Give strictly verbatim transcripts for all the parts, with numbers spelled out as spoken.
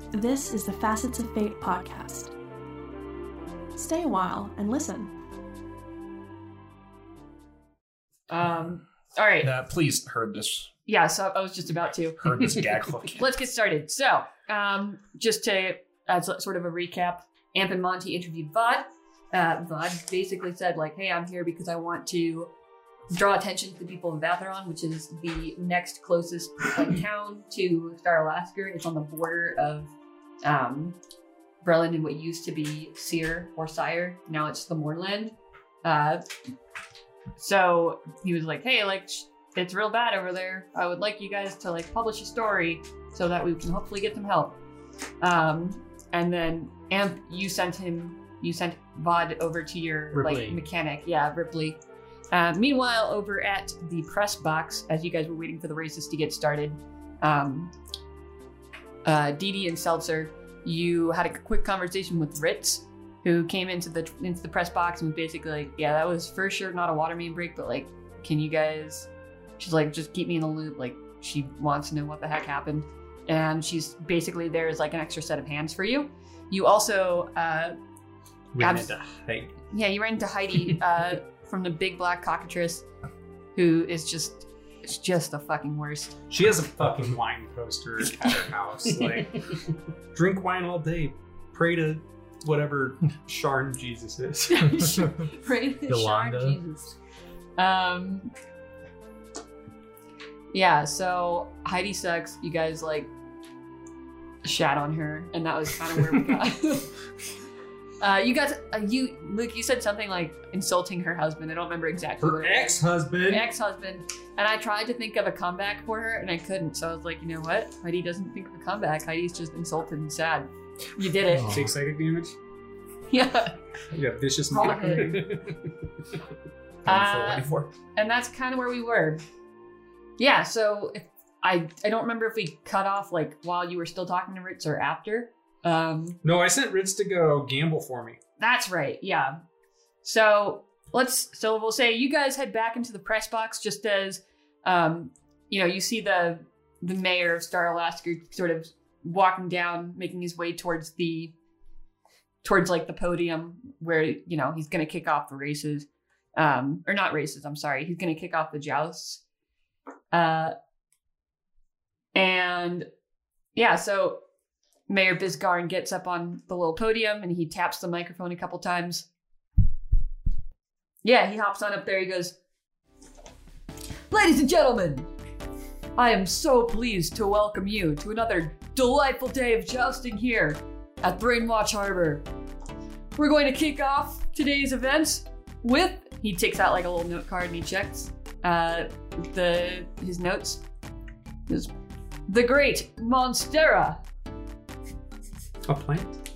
This is the Facets of Fate podcast. Stay a while and listen. Um. All right. Uh, please heard this. Yeah. So I was just about to. Heard this gag hook. Let's get started. So, um, just to as sort of a recap, Amp and Monty interviewed Vod. Uh, Vod basically said like, "Hey, I'm here because I want to draw attention to the people of Vatheron, which is the next closest like, town to Star Alaska. It's on the border of um, Breland and what used to be Seer or Sire. Now it's the Moorland." Uh, so he was like, "Hey, like, it's real bad over there. I would like you guys to like publish a story so that we can hopefully get some help." Um, and then Amp, you sent him, you sent Vod over to your Ripley. like mechanic, yeah, Ripley. Uh, meanwhile, over at the press box, as you guys were waiting for the races to get started, um, uh, Dee Dee and Seltzer, you had a quick conversation with Ritz, who came into the into the press box and was basically like, "Yeah, that was for sure not a water main break, but like, can you guys?" She's like, "Just keep me in the loop." Like, she wants to know what the heck happened, and she's basically there is like an extra set of hands for you. You also, uh, Ran abs- into Heidi. yeah, you ran into Heidi uh, from the Big Black Cockatrice, who is just it's just the fucking worst. She has a fucking wine poster at her house. Like, drink wine all day, pray to whatever Sharn Jesus is. Pray to Yolanda. Sharn Jesus. Um. Yeah, so Heidi sucks. You guys like shat on her, and that was kind of where we got. uh, you guys, uh, you Luke, you said something like insulting her husband. I don't remember exactly. Her what it was. ex-husband. ex-husband, and I tried to think of a comeback for her, and I couldn't. So I was like, you know what? Heidi doesn't think of a comeback. Heidi's just insulted and sad. You did it. Oh. Take psychic damage. Yeah. You got vicious Roll mouth. Uh, for and that's kind of where we were. Yeah, so if I I don't remember if we cut off like while you were still talking to Ritz or after. Um, No, I sent Ritz to go gamble for me. that's right, yeah. So let's so we'll say you guys head back into the press box just as um, you know, you see the the mayor of Star Alaska sort of walking down, making his way towards the towards like the podium where, you know, he's gonna kick off the races. Um, or not races, I'm sorry. He's gonna kick off the jousts. Uh, and yeah, so Mayor Bisgarn gets up on the little podium and he taps the microphone a couple times. Yeah, he hops on up there. He goes, "Ladies and gentlemen, I am so pleased to welcome you to another delightful day of jousting here at Brainwatch Harbor. We're going to kick off today's events with," he takes out like a little note card and he checks uh, the his notes. He goes, "The Great Monstera." A plant?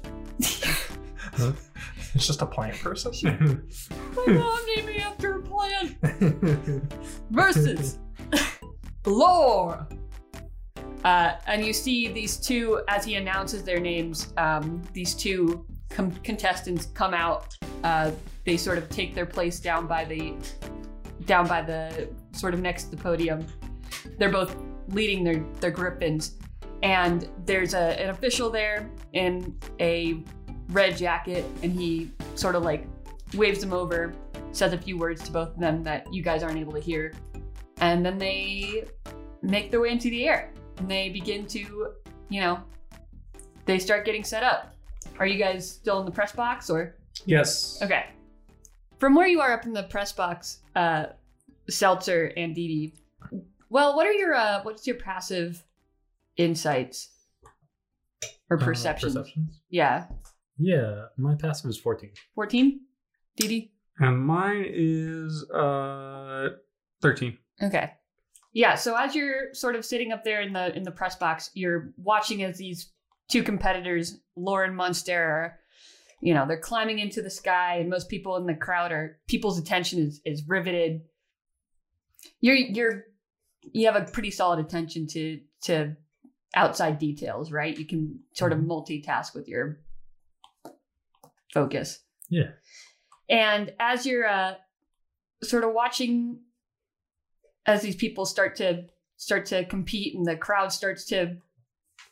It's just a plant person. My mom named me after a plant. Versus Lore. Uh, and you see these two, as he announces their names, um, these two com- contestants come out. Uh, they sort of take their place down by the, down by the, sort of next to the podium. They're both leading their, their griffins. And there's a, an official there in a red jacket, and he sort of like waves them over, says a few words to both of them that you guys aren't able to hear. And then they make their way into the air. And they begin to, you know, they start getting set up. Are you guys still in the press box or? Yes. Okay. From where you are up in the press box, uh, Seltzer and Dee Dee, well, what are your, uh, what's your passive insights or Uh, perceptions? perceptions? Yeah. Yeah, my passive is fourteen. fourteen? Dee Dee? And mine is uh thirteen. Okay. Yeah, so as you're sort of sitting up there in the in the press box, you're watching as these two competitors, Lore and Monstera, you know, they're climbing into the sky, and most people in the crowd are people's attention is is riveted. You're you're you have a pretty solid attention to to outside details, right? You can sort of multitask with your focus. Yeah. And as you're uh, sort of watching as these people start to start to compete and the crowd starts to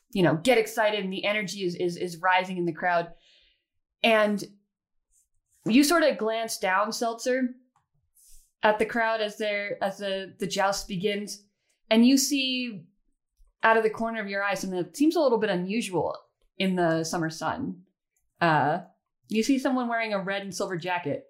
you know, get excited, and the energy is is is rising in the crowd. And you sort of glance down, Seltzer, at the crowd as they're as the the joust begins, and you see out of the corner of your eye something that seems a little bit unusual in the summer sun. Uh, you see someone wearing a red and silver jacket,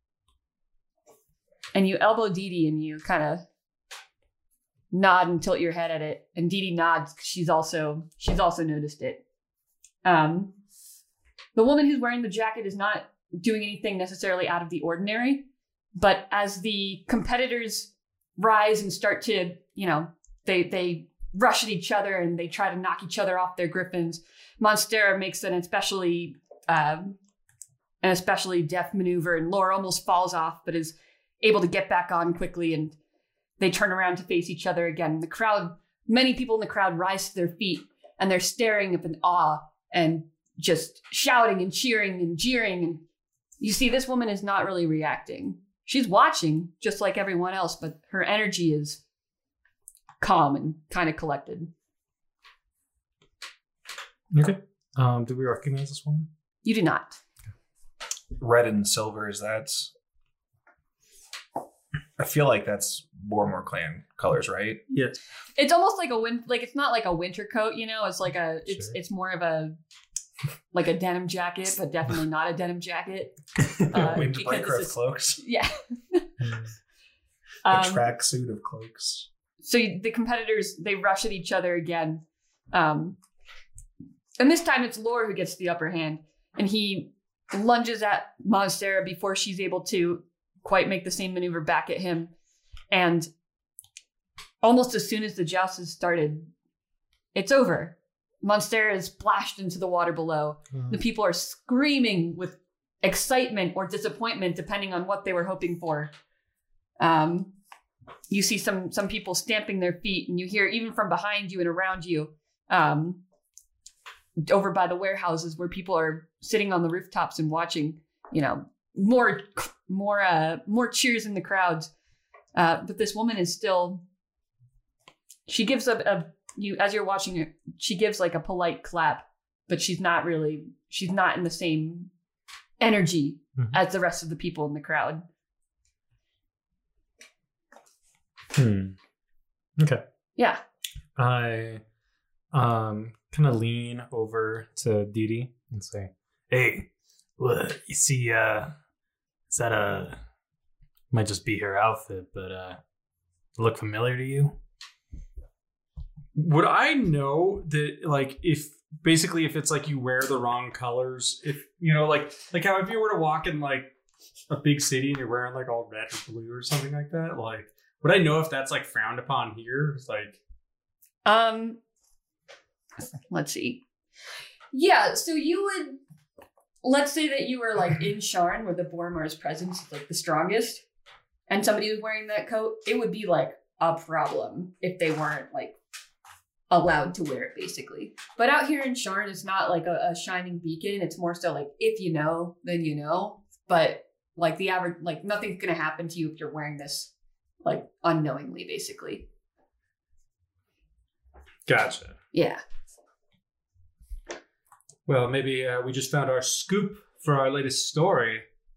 and you elbow Dee Dee, and you kind of nod and tilt your head at it, and Dee Dee nods because she's also she's also noticed it. Um, the woman who's wearing the jacket is not doing anything necessarily out of the ordinary, but as the competitors rise and start to, you know, they they rush at each other and they try to knock each other off their griffins, Monstera makes an especially um, an especially deft maneuver, and Laura almost falls off, but is able to get back on quickly, and they turn around to face each other again. The crowd, many people in the crowd rise to their feet, and they're staring up in awe and just shouting and cheering and jeering. And you see this woman is not really reacting. She's watching just like everyone else, but her energy is calm and kind of collected. Okay. Um, do we recognize this woman? You do not. Red and silver, is that... I feel like that's Bormore clan colors, right? Yes. It's almost like a win like it's not like a winter coat, you know, it's like a it's Sure. it's more of a like a denim jacket, but definitely not a denim jacket. Uh, because Windbreaker this of is- cloaks. Yeah. A Um, tracksuit of cloaks. so you, the competitors, they rush at each other again. Um, and this time it's Lore who gets the upper hand, and he lunges at Monstera before she's able to quite make the same maneuver back at him. And almost as soon as the joust has started, it's over. Monstera is splashed into the water below. Uh, The people are screaming with excitement or disappointment, depending on what they were hoping for. Um, you see some some people stamping their feet, and you hear even from behind you and around you, um, over by the warehouses where people are sitting on the rooftops and watching, you know, more more uh, more cheers in the crowds. Uh, but this woman is still. She gives a, a you as you're watching it. She gives like a polite clap, but she's not really. She's not in the same energy Mhm. as the rest of the people in the crowd. Hmm. Okay. Yeah. I um kind of lean over to Dee Dee and say, "Hey, what you see? Uh, is that a might just be her outfit, but uh, look familiar to you?" Would I know that, like, if basically if it's like you wear the wrong colors, if you know, like, like how if you were to walk in like a big city and you're wearing like all red or blue or something like that, like, would I know if that's like frowned upon here? It's like, Um. Let's see. Yeah. So you would. Let's say that you were like in Sharn, where the Bormar's presence is like the strongest, and somebody was wearing that coat. It would be like a problem if they weren't like allowed to wear it, basically. But out here in Sharn, it's not like a, a shining beacon. It's more so like, if you know, then you know. But like the average, like nothing's gonna happen to you if you're wearing this, like unknowingly, basically. gotcha. Yeah. Well, maybe uh, we just found our scoop for our latest story.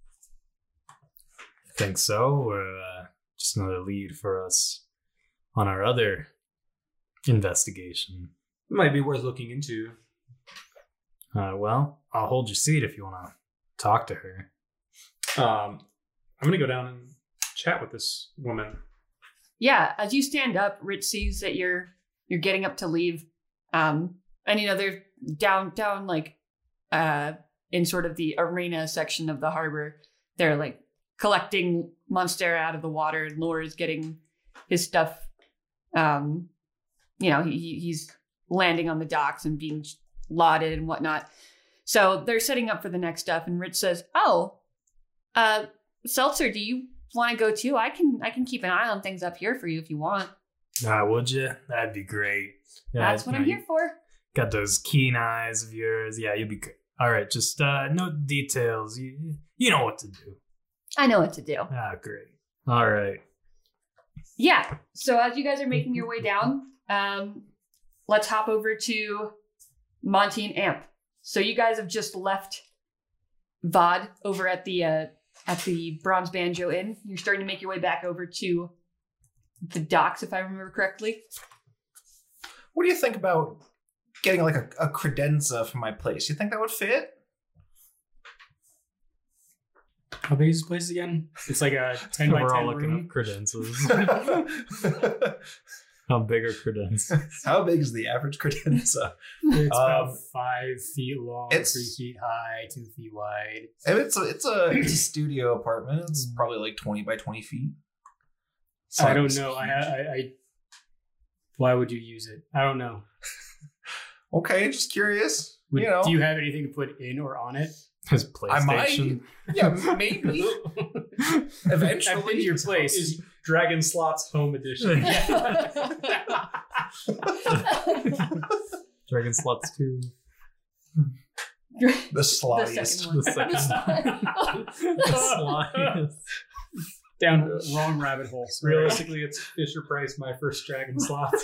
Think so, or uh, just another lead for us on our other investigation? Might be worth looking into. Uh, well, I'll hold your seat if you want to talk to her. Um, I'm gonna go down and chat with this woman. Yeah, as you stand up, Rich sees that you're you're getting up to leave. Um, and you know, they're down down like uh in sort of the arena section of the harbor. They're like collecting Monstera out of the water, and Lore is getting his stuff. Um, you know, he he's landing on the docks and being lauded and whatnot. So they're setting up for the next stuff, and Rich says, "Oh, uh, Seltzer, do you want to go too? I can I can keep an eye on things up here for you if you want." Ah, would you? That'd be great. Yeah, That's what you I'm know, here for. Got those keen eyes of yours. Yeah, you'd be great. All right, just uh, no details. You you know what to do. I know what to do. Ah, great. All right. Yeah. So as you guys are making your way down, um, let's hop over to Monty and Amp. So you guys have just left Vod over at the uh, at the Bronze Banjo Inn. You're starting to make your way back over to the docks, if I remember correctly. What do you think about getting like a, a credenza for my place? You think that would fit? How big is this place again? It's like a ten by We're all ten looking room. up credenzas. How big are credenzas? How big is the average credenza? It's Um, about five feet long, it's- three feet high, two feet wide. And it's a it's a it's a studio apartment. It's probably like twenty by twenty feet. It's I not- don't it's know. I, huge. I, I. Why would you use it? I don't know. Okay, just curious. Would, you know, Do you have anything to put in or on it? His I might. PlayStation. Yeah, maybe. Eventually. I've been to your place. Is Dragon Slots Home Edition. Dragon Slots two. The The slottiest. second one. The second The slime. Down wrong rabbit hole. Realistically, it's Fisher Price, My First Dragon Slots.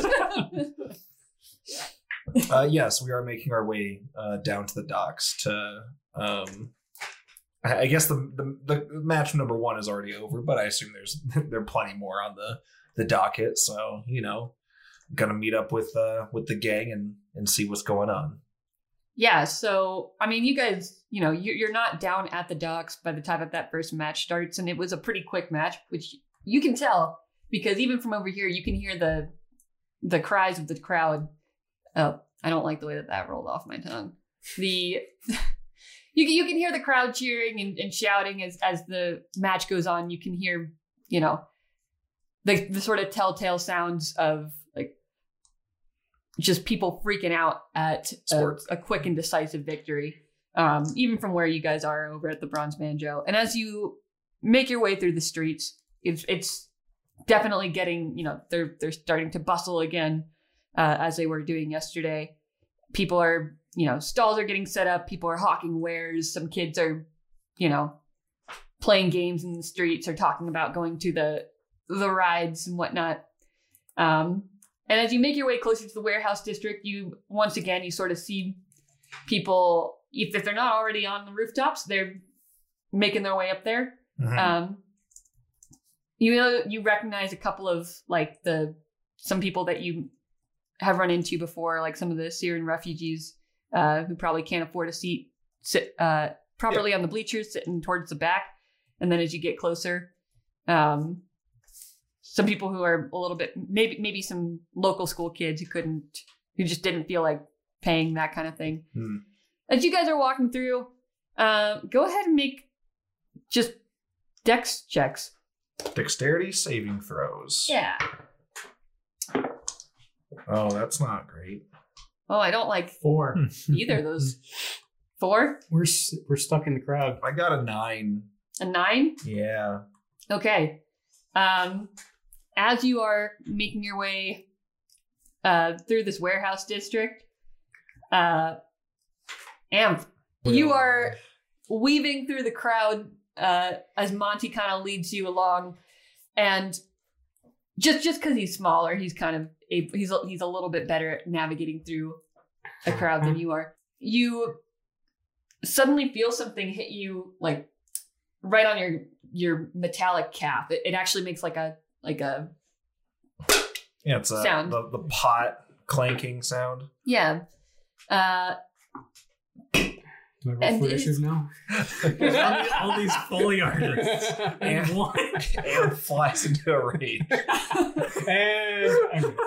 Uh, yes, we are making our way uh, down to the docks to. Um, I I guess the, the the match number one is already over, but I assume there's there are plenty more on the, the docket. So you know, gonna meet up with uh, with the gang and and see what's going on. Yeah, so, I mean, you guys, you know, you- you're not down at the docks by the time that that first match starts, and it was a pretty quick match, which you can tell, because even from over here, you can hear the the cries of the crowd. Oh, I don't like the way that that rolled off my tongue. The... You can, you can hear the crowd cheering and, and shouting as, as the match goes on. You can hear, you know, the the sort of telltale sounds of like just people freaking out at a, Sports. a quick and decisive victory, um, even from where you guys are over at the Bronze Banjo. And as you make your way through the streets, it's it's definitely getting, you know, they're they're starting to bustle again uh, as they were doing yesterday. People are, you know, stalls are getting set up. People are hawking wares. Some kids are, you know, playing games in the streets or talking about going to the the rides and whatnot. Um, and as you make your way closer to the warehouse district, you once again you sort of see people. If, if they're not already on the rooftops, they're making their way up there. Mhm. Um, you know, you recognize a couple of like the some people that you have run into before, like some of the Syrian refugees uh, who probably can't afford a seat sit uh, properly on the bleachers, sitting towards the back. And then as you get closer, um, some people who are a little bit maybe maybe some local school kids who couldn't who just didn't feel like paying, that kind of thing. Hmm. As you guys are walking through, uh, go ahead and make just dex checks. Dexterity saving throws. Yeah. Oh, that's not great. Oh, I don't like Four. either of those. Four? We're s- we're stuck in the crowd. I got a nine. A nine? Yeah. Okay. Um, as you are making your way uh, through this warehouse district, uh, Amp, you are weaving through the crowd uh, as Monty kind of leads you along, and just just because he's smaller, he's kind of a, he's a, he's a little bit better at navigating through a crowd than you are. You suddenly feel something hit you like right on your your metallic calf. It, it actually makes like a like a Yeah, it's a, Sound. the the pot clanking sound. yeah. Uh, Do I roll And for it is- initiative now? all, the- all these Foley artists And- in one. And flies into a rage. And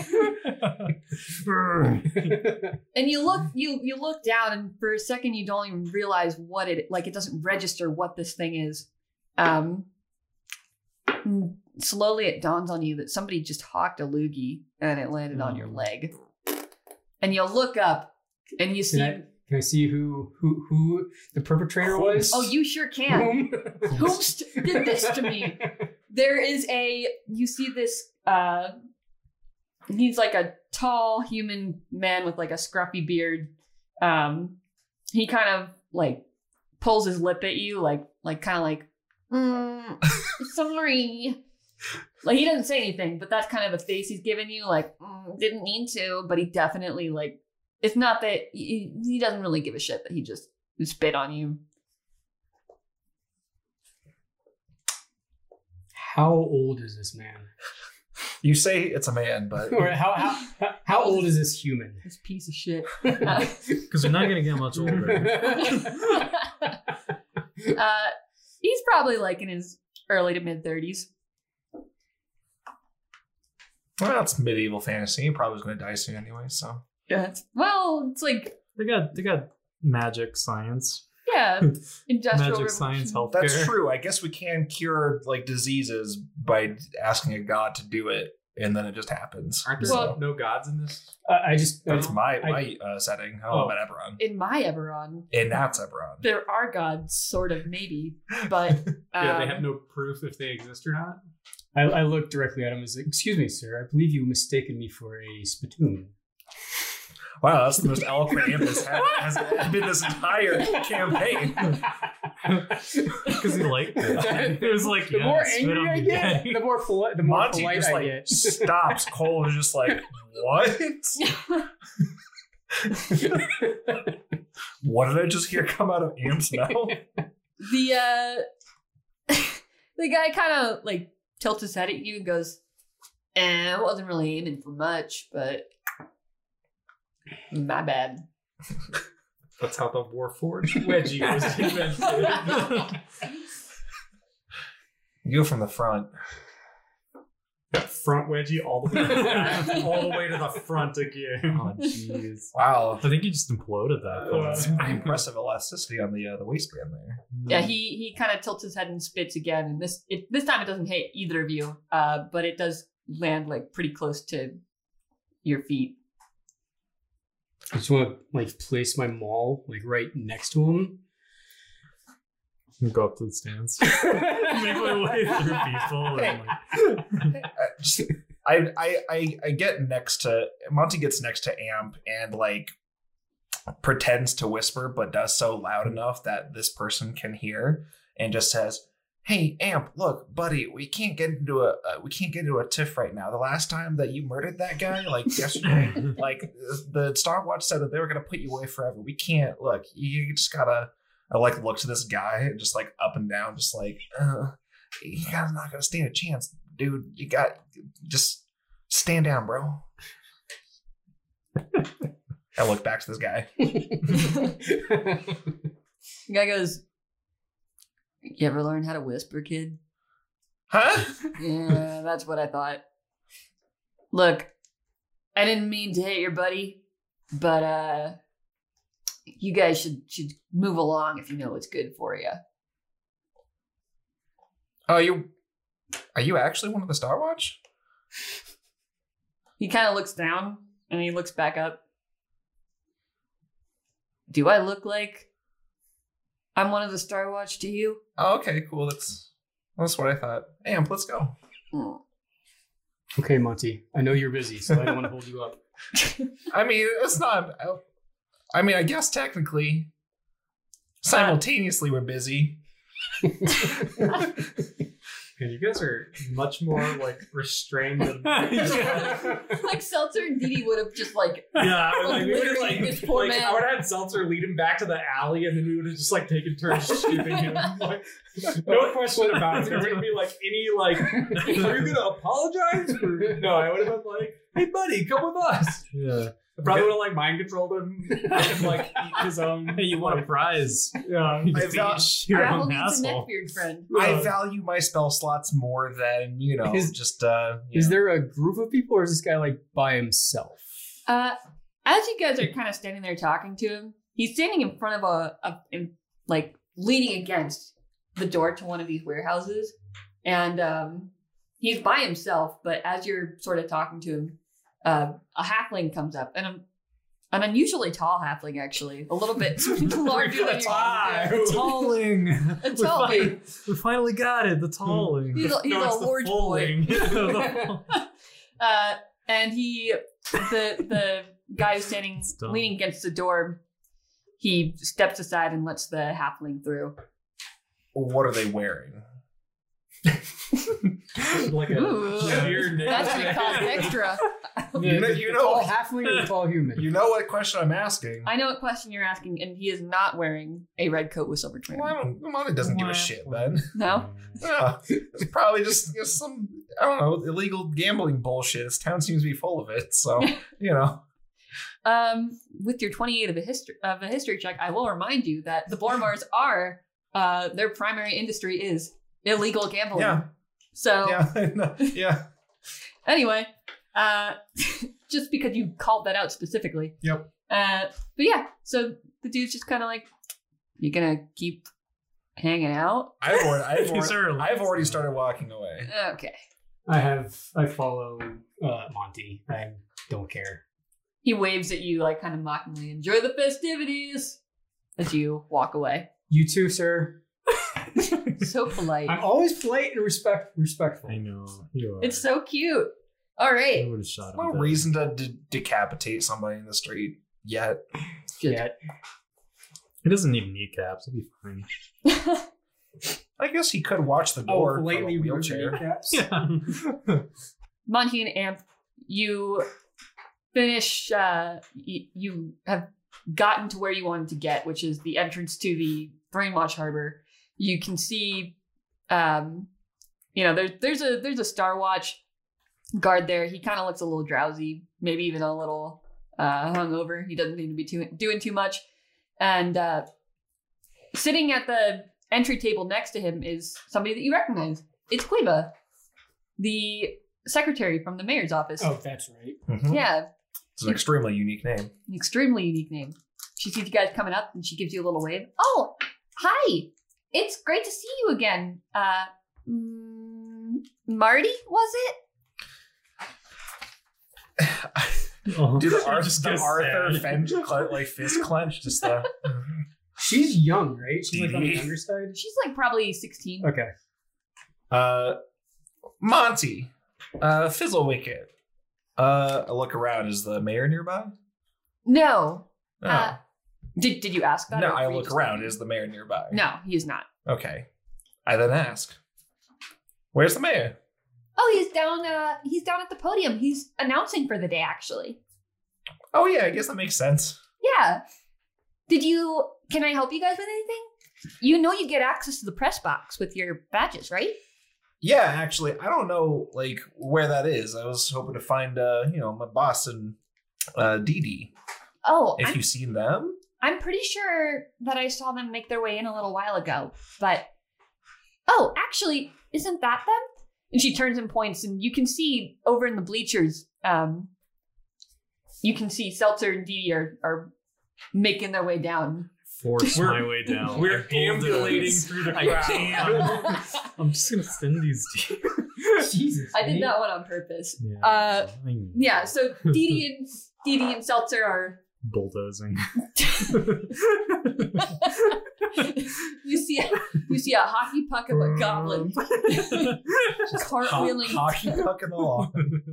and you look you you look down, and for a second you don't even realize what it like. It doesn't register what this thing is. Um, and slowly it dawns on you that somebody just hawked a loogie and it landed on your leg. And you'll look up and you see. Can I, can I see who who who the perpetrator was? Oh, you sure can. Whom? Who st- did this to me? There is a, you see this, uh, he's like a tall human man with like a scruffy beard. Um, he kind of like pulls his lip at you, like, like kind of like, mm, sorry. Like he doesn't say anything, but that's kind of the face he's giving you, like, mm, didn't mean to, but he definitely like it's not that he, he doesn't really give a shit that he just spit on you. How old is this man? You say it's a man, but Or how how how old is this human? This piece of shit. Uh, Because they're not going to get much older. uh, he's probably like in his early to mid thirties. well, it's medieval fantasy. He probably was going to die soon anyway. So Yeah. It's, well, it's like They got they got magic science, yeah, industrial magic science, revolution. healthcare. that's true. I guess we can cure like diseases by asking a god to do it, and then it just happens. Aren't there Well- no gods in this? Uh, I just I, That's my I- my uh, setting. I don't know Oh. about Eberron, In my Eberron, and that's Eberron. there are gods, sort of, maybe, but um, Yeah, they have no proof if they exist or not. I, I looked directly at him and was like, "Excuse me, sir. I believe you mistaken me for a spittoon." Wow, that's the most eloquent Ambus has, has been this entire campaign. Because he liked it. It was like, The yeah, more spit angry on I me, get, Daddy. the more polite, the more Monty polite just I like get. stops. Cole is just like, what? What did I just hear come out of Amp's mouth? the uh, the guy kind of like tilts his head at you and goes, "Eh, I wasn't really aiming for much, but my bad." That's how the Warforged wedgie was invented. You go from the front. Front wedgie all the way to the back, all the way to the front again. Oh, jeez. Wow. I think he just imploded that. Uh, Some pretty impressive elasticity on the uh, the waistband there. Yeah, he he kind of tilts his head and spits again, and this it, this time it doesn't hit either of you, uh, but it does land like pretty close to your feet. I just want to like place my maul like right next to him. Go up to the stands. Make my way through people. And like, Uh, just- I, I I I get next to Monty gets next to Amp and like pretends to whisper, but does so loud enough that this person can hear, and just says, "Hey, Amp, look, buddy, we can't get into a uh, we can't get into a tiff right now. The last time that you murdered that guy, like yesterday, like the Star Watch said that they were gonna put you away forever. We can't. Look, you just gotta." I like look to this guy, just like up and down, just like, uh, you guys not gonna stand a chance, dude. You got just stand down, bro. I look back to this guy. The guy goes, "You ever learn how to whisper, kid?" Huh? Yeah, that's what I thought. Look, I didn't mean to hit your buddy, but uh, you guys should should move along if you know what's good for you. Oh, you are you actually one of the Star Watch? He kind of looks down and he looks back up. Do I look like I'm one of the Star Watch to you? Oh, okay, cool. That's that's what I thought. Amp, let's go. Hmm. Okay, Monty. I know you're busy, so I don't want to hold you up. I mean, it's not. I mean, I guess technically, simultaneously, we're busy. And you guys are much more like restrained than Like Seltzer and Dee Dee would have just like yeah. Like, we would have Literally, like, this poor like man. I would have had Seltzer lead him back to the alley, and then we would have just like taken turns shooting him. Like, no question about it. There wouldn't be like any like, are you gonna apologize? For... No, I would have been like, hey buddy, come with us. yeah. I probably would have like mind controlled him and like eat his own. Hey, you want a prize? Yeah. You I just val- eat your Apple own needs a asshole. neckbeard friend. I value my spell slots more than you know, Is- just uh. you Is know. there a group of people, or is this guy like by himself? Uh, as you guys are kind of standing there talking to him, he's standing in front of a, a in, like leaning against the door to one of these warehouses, and um, he's by himself. But as you're sort of talking to him, uh, a halfling comes up, and a, an unusually tall halfling, actually, a little bit larger than Ah, you're the talling. A We talling. fin- We finally got it. The talling. He's a, he's No, it's a the large boy. The- Uh, and he, the the guy who's standing, It's dumb. leaning against the door, he steps aside and lets the halfling through. What are they wearing? like a Ooh, sheer that's gonna cost extra. The, You know- the, you the know- tall halfling or the tall human? You know what question I'm asking? I know what question you're asking, and he is not wearing a red coat with silver trim. Well, I don't, Monty doesn't give a shit then. No? Yeah, it's probably just, just some, I don't know, illegal gambling bullshit. This town seems to be full of it, so, you know. Um, with your twenty-eight of a history of a history check, I will remind you that the Bormars are uh their primary industry is illegal gambling. Yeah. So Yeah, yeah. anyway, uh, just because you called that out specifically. Yep. Uh, but yeah, so the dude's just kind of like, "You gonna keep hanging out?" I've already, I've, These are already, I've already started walking away. Okay. I have. I follow uh, Monty. I don't care. He waves at you like kind of mockingly. "Enjoy the festivities," as you walk away. You too, sir. So polite. I'm always polite and respect respectful. I know. You are. It's so cute. All I right. would have shot him. No dead. reason to de- decapitate somebody in the street yet. Yeah. He doesn't need kneecaps. He'll be fine. I guess he could watch the Oh, door from a politely remove wheelchair. kneecaps. Yeah. Monty and Amp, you finish, uh, y- you have gotten to where you wanted to get, which is the entrance to the Brainwatch Harbor. You can see, um, you know, there's there's a there's a Star Watch guard there. He kind of looks a little drowsy, maybe even a little uh, hungover. He doesn't seem to be too, doing too much. And uh, sitting at the entry table next to him is somebody that you recognize. It's Quiva, the secretary from the mayor's office. Oh, that's right. Mhm. Yeah, It's an extremely unique name. an extremely unique name. She sees you guys coming up and she gives you a little wave. Oh, hi. It's great to see you again. Uh, mm, Marty, was it? Oh, Do the, he Ar- just the gets Arthur sad. Finch cle- like fist clench, just the. She's young, right? She's like on the Dee Dee. younger side. She's like probably sixteen. Okay. Uh, Monty, uh, Fizzlewicket. Uh, I look around. Is the mayor nearby? No. No, Uh, did, did you ask that? no. or I were you look just around. thinking? Is the mayor nearby? No, he is not. Okay. I then ask, "Where's the mayor?" Oh, he's down. Uh, he's down at the podium. He's announcing for the day, actually. Oh yeah, I guess that makes sense. Yeah. Did you? Can I help you guys with anything? You know, you get access to the press box with your badges, right? Yeah, actually, I don't know like where that is. I was hoping to find, uh, you know, my boss and uh, Dee Dee. Oh, If I'm, you've seen them, I'm pretty sure that I saw them make their way in a little while ago. But oh, actually, isn't that them? And she turns and points, and you can see over in the bleachers. Um, you can see Seltzer and Dee Dee are, are making their way down. Force We're- my way down. We're I bulldoze. ambulating through the I crowd. can't. I'm just gonna send these to you. Jesus. I did mate. that one on purpose. Yeah, Uh, I know. Yeah, so Dee Dee and Dee Dee and Seltzer are. bulldozing. you see, a, you see a hockey puck of a goblin cartwheeling. hockey puck and all.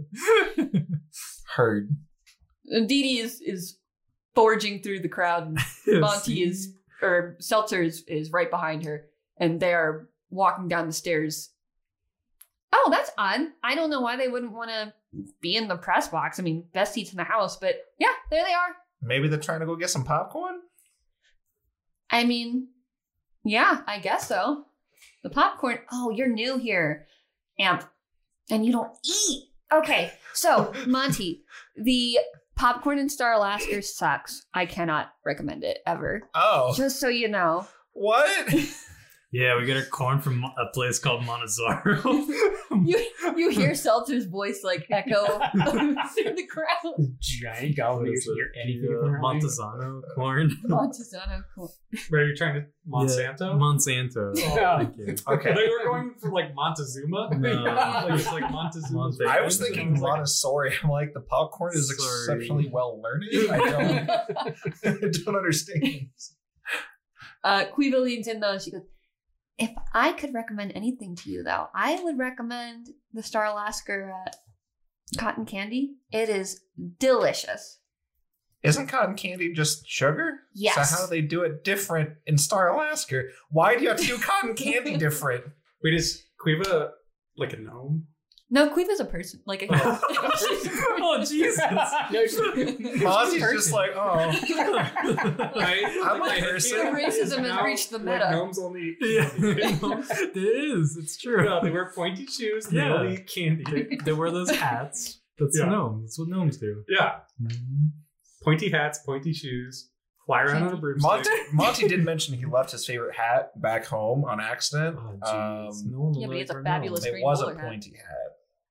Heard. And Dee Dee is is forging through the crowd, and Monty is or Seltzer is, is right behind her, and they are walking down the stairs. Oh, that's odd. I don't know why they wouldn't want to be in the press box. I mean, best seats in the house, but yeah, there they are. Maybe they're trying to go get some popcorn. I mean, yeah, I guess so. The popcorn. Oh, you're new here, Amp, and you don't eat. Okay, so Monty, the popcorn in Star Alaska sucks. I cannot recommend it ever. Oh, Just so you know. what? Yeah, we get our corn from a place called Montezaro. You you hear Seltzer's voice like echo through the crowd. Giant goblin. You can hear anything uh, apparently. Montezano corn. Montezano. Cool. Where you're trying to Monsanto? Yeah, Monsanto. Yeah. Thank you. I Okay. thought you were going for like Montezuma. No. like it's like Montezuma. Monte- I was thinking Montessori. I'm like, the popcorn is Sorry. exceptionally well learned. I don't, I don't understand. Uh, Quiva leans in though and she goes, if I could recommend anything to you though, I would recommend the Star Alaska uh, cotton candy. It is delicious. Isn't cotton candy just sugar? Yes. So how do they do it different in Star Alaska? Why do you have to do cotton candy different? Wait, is Quiva like a gnome? No, Quiva's a person. Like a Oh, Jesus. Monty's just like, oh, Right? I'm a Like, person. yeah, Racism has now, reached the like, meta. gnomes only. Yeah, it is. It's true. Yeah, they wear pointy shoes. They Yeah. only eat candy. They, they wear those hats. That's Yeah. gnomes. That's what gnomes do. Yeah, Mhm. pointy hats, pointy shoes, fly around on a broomstick. Monty, Monty did mention he left his favorite hat back home on accident. Oh, jeez. um, No one will Yeah, but he has a ever fabulous- know. it green was a bowler hat. pointy hat.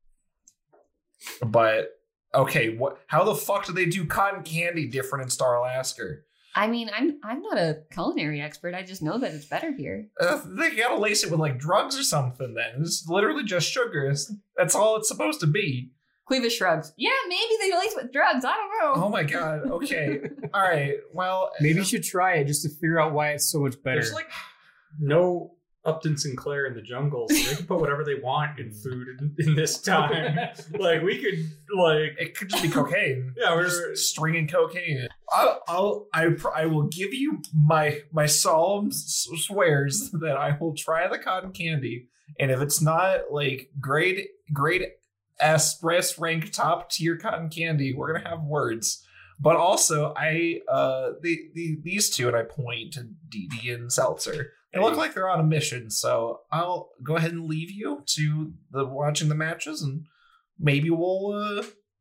But okay, what? How the fuck do they do cotton candy different in Star Alaska? I mean, I'm I'm not a culinary expert. I just know that it's better here. Uh, they gotta lace it with like drugs or something. Then it's literally just sugar. It's- That's all it's supposed to be. Quiva shrugs. Yeah, maybe they lace with drugs. I don't know. Oh my god. Okay. All right. Well, Maybe you should try it just to figure out why it's so much better. There's like no Upton Sinclair in the jungle, so they can put whatever they want in food in, in this time. Like we could, like, it could just be cocaine. yeah, We're we're just stringing cocaine. I'll, I'll I pr- I will give you my my solemn s- swears that I will try the cotton candy, and if it's not like grade grade S press rank top tier cotton candy, we're gonna have words. But also, I uh the, the these two, and I point to Dee Dee and Seltzer. They look like they're on a mission, so I'll go ahead and leave you to the watching the matches, and maybe we'll uh,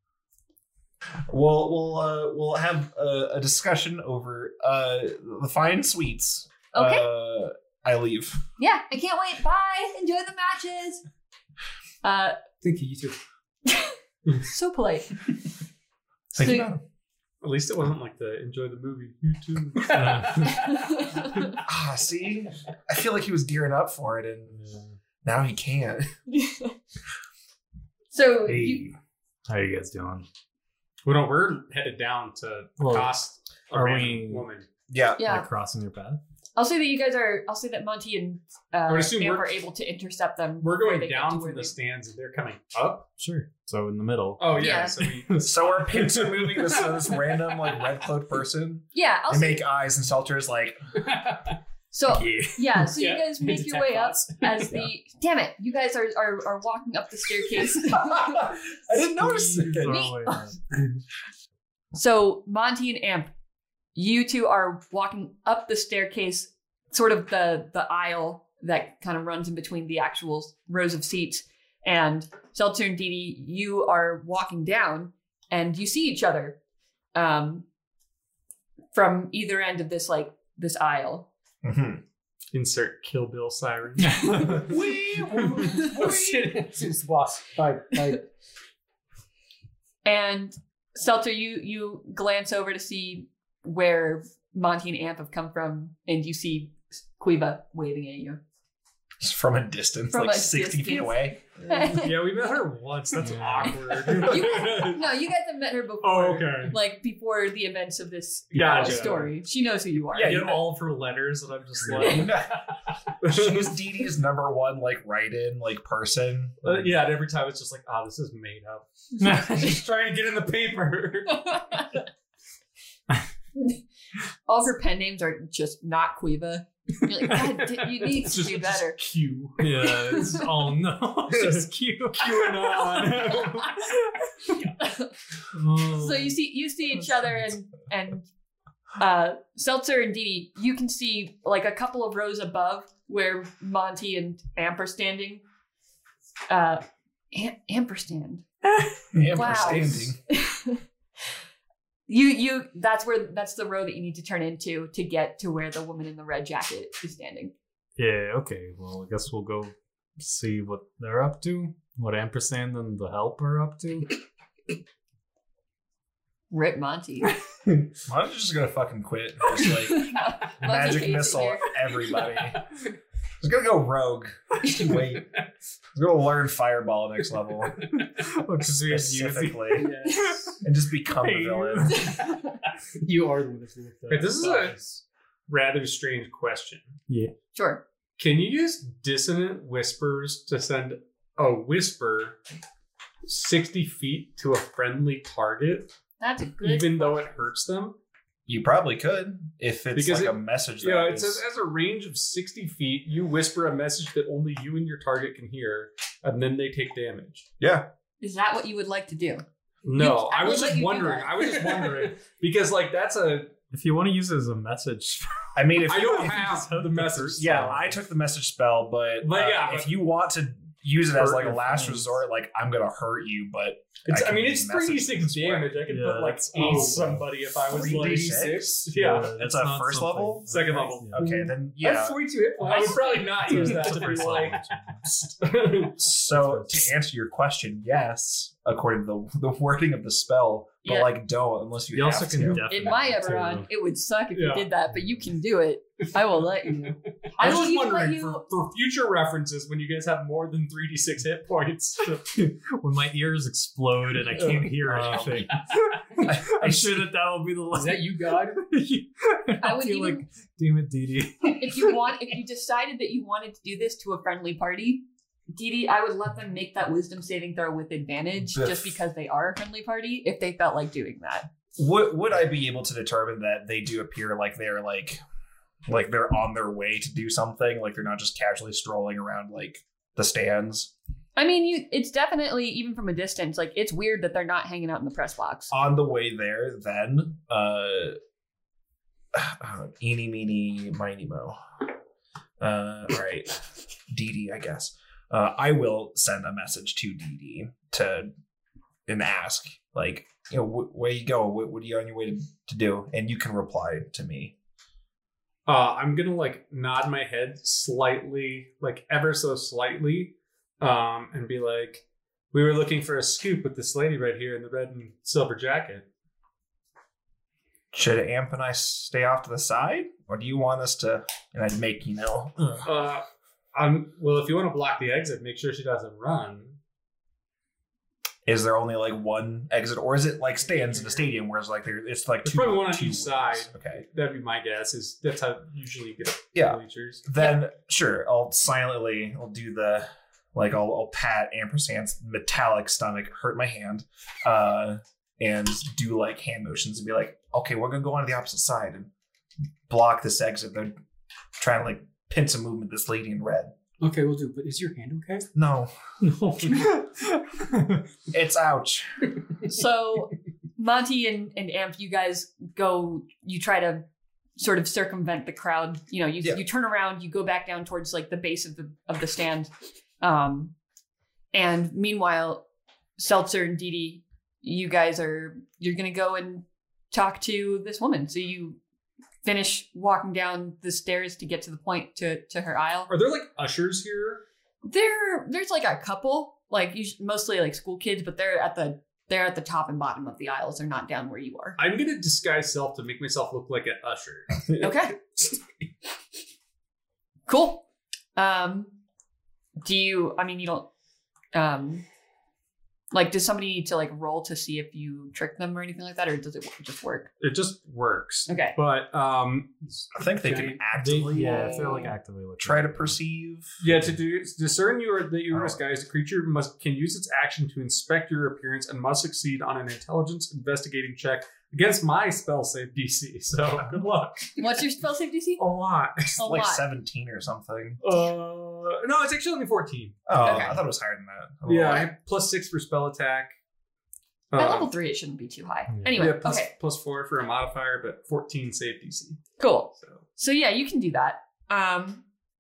we'll we'll uh, we'll have a, a discussion over uh, the fine sweets. Okay. Uh, I leave. Yeah, I can't wait. Bye. Enjoy the matches. Uh, Thank you, you too. so polite. Think So- about it. at least it wasn't like the enjoy the movie. You too. Ah, see, I feel like he was gearing up for it, and now he can't. so Hey, you, how you guys doing? Well, no, we're headed down to Well, cost a are random we- woman. Yeah. yeah, Like crossing your path? I'll say that you guys are. I'll say that Monty and uh, would assume Amp we're- are able to intercept them. We're before going they get down to where from the they- stands, and they're coming up. Sure. So in the middle. Oh yeah, Yeah. so we So our pins are moving this uh, this random like red cloaked person. Yeah, I'll They say. make eyes, and Seltzer's like, So Yeah. yeah, so Yeah, you guys make it's your attack way up bots. as the. Damn it! You guys are are, are walking up the staircase. I didn't notice Please, it. oh my God. So Monty and Amp, you two are walking up the staircase, sort of the the aisle that kind of runs in between the actual rows of seats. And Seltzer and Dee Dee, you are walking down, and you see each other, um, from either end of this like this aisle. Mhm. insert Kill Bill siren. Oh shit! It's the boss. Bye. Bye. And Seltzer, you you glance over to see where Monty and Amp have come from, and you see Quiva waving at you. Just from a distance, From like a sixty feet distance. away. Yeah, we met her once. That's Yeah. awkward. You- No, you guys have met her before. Oh, okay. Like before the events of this uh, Gotcha. story. She knows who you are. Yeah, Yeah, you you get all of her letters, and I'm just like, She was Dee Dee's number one like write-in like person. Uh, yeah, and every time it's just like, oh, this is made up. She's trying to get in the paper. All of her pen names are just not Quiva. You're like, God, d- you need It's to just, do just better. Q. Yeah. It's, oh no. It's just cute. QAnon. Oh. So you see you see each other, and and uh, Seltzer and Dee Dee, you can see like a couple of rows above where Monty and Amp are standing. Uh, Am- Ampersand. Yeah, Wow. standing. You you that's where that's the row that you need to turn into to get to where the woman in the red jacket is standing. Yeah, okay. Well, I guess we'll go see what they're up to, what Ampersand and the help are up to. Rip Monty. I'm just gonna fucking quit. Just like magic hates it missile here. everybody. I was gonna go rogue. Just wait. I was gonna learn fireball next level specifically, and just become the villain. You are the one that's with the. Wait, this is a rather strange question. Yeah. Sure. Can you use dissonant whispers to send a whisper sixty feet to a friendly target, That's a good even though it hurts them? You probably could if it's Because like it- a message. That Yeah, it is- says has a range of sixty feet. You whisper a message that only you and your target can hear, and then they take damage. yeah. Is that what you would like to do? No, You- I I was will let just you do wondering. that. I was just wondering because like that's a. If you want to use it as a message, I mean, if I you don't if you have just- the message. Yeah, spell. I took the message spell, but, But uh, yeah, if but- you want to use it as Hurt like a your last friends. resort, like I'm gonna hurt you, but It's, I, can mean, use it's three d messages six this way. damage. I could Yeah, put like that's- ace oh. somebody if I was three d like six. Yeah, It's that's a not first something- level? Second level. Okay, then I have yeah. forty-two hit points. I would probably not use that to be First like. level. So to answer your question, yes, according to the, the wording of the spell, but Yeah. like don't unless you, You have also to. can In definitely my too. Eberron, it would suck if Yeah. you did that, but you can do it. I will let you. I I was will just even let wondering you. for, for future references when you guys have more than three d six hit points. when my ears explode and I can't hear Oh. anything. I, I'm sure that that will be the Is last. that you, God? I I would feel even- like, damn it, Dee Dee. If you want, if you decided that you wanted to do this to a friendly party, Dee Dee, I would let them make that wisdom saving throw with advantage, Ugh. just because they are a friendly party. If they felt like doing that, would would I be able to determine that they do appear like they're like like they're on their way to do something, like they're not just casually strolling around like the stands? I mean, you. It's definitely even from a distance. Like it's weird that they're not hanging out in the press box. On the way there, then uh, uh eeny meeny miny mo. Uh, all right, Dee Dee, I guess. Uh, I will send a message to Dee Dee to and ask, like, you know, wh- where you go? What, what are you on your way to, to do? And you can reply to me. Uh, I'm gonna like nod my head slightly, like ever so slightly, um, and be like, "We were looking for a scoop with this lady right here in the red and silver jacket." Should Amp and I stay off to the side, or do you want us to? And I'd make you know. Uh, I'm well. If you want to block the exit, make sure she doesn't run. Is there only like one exit, or is it like stands in a stadium where it's like there? It's like There's two, probably one on two each ways? side. Okay, That'd be my guess. Is that's how usually you get Yeah. bleachers. then sure. I'll silently. I'll do the like. I'll, I'll pat ampersand's metallic stomach, hurt my hand, uh, and do like hand motions and be like, "Okay, we're gonna go on to the opposite side and block this exit." They're trying to like pin some movement. This lady in red. Okay, we'll do. But is your hand okay? No, No. it's ouch. So Monty and, and Amp, you guys go. You try to sort of circumvent the crowd. You know, you Yeah. you turn around. You go back down towards like the base of the of the stand. Um, and meanwhile, Seltzer and Dee Dee, you guys are you're gonna go and talk to this woman. So you finish walking down the stairs to get to the point to to her aisle. Are there like ushers here? There, there's like a couple, like us- mostly like school kids, but they're at the they're at the top and bottom of the aisles. They're not down where you are. I'm gonna disguise self to make myself look like an usher. Okay, cool. Um, do you? I mean, you don't. Um, like, does somebody need to like roll to see if you trick them or anything like that, or does it just work? It just works. Okay. But um, I think they can Giant- actively yeah, if they're like actively looking. try to perceive. yeah, to do, discern you are that you are Oh. disguised, a creature must can use its action to inspect your appearance and must succeed on an intelligence investigating check against my spell save D C. So good luck. What's your spell save D C? A lot. It's A like lot. seventeen or something. Uh, no, it's actually only fourteen. Oh, Okay. I thought it was higher than that. I don't know Yeah, I why. have plus six for spell attack. At Uh, level three, it shouldn't be too high. Yeah. Anyway, yeah, plus, okay, plus four for a modifier, but fourteen save D C. cool. So So yeah, you can do that. Um,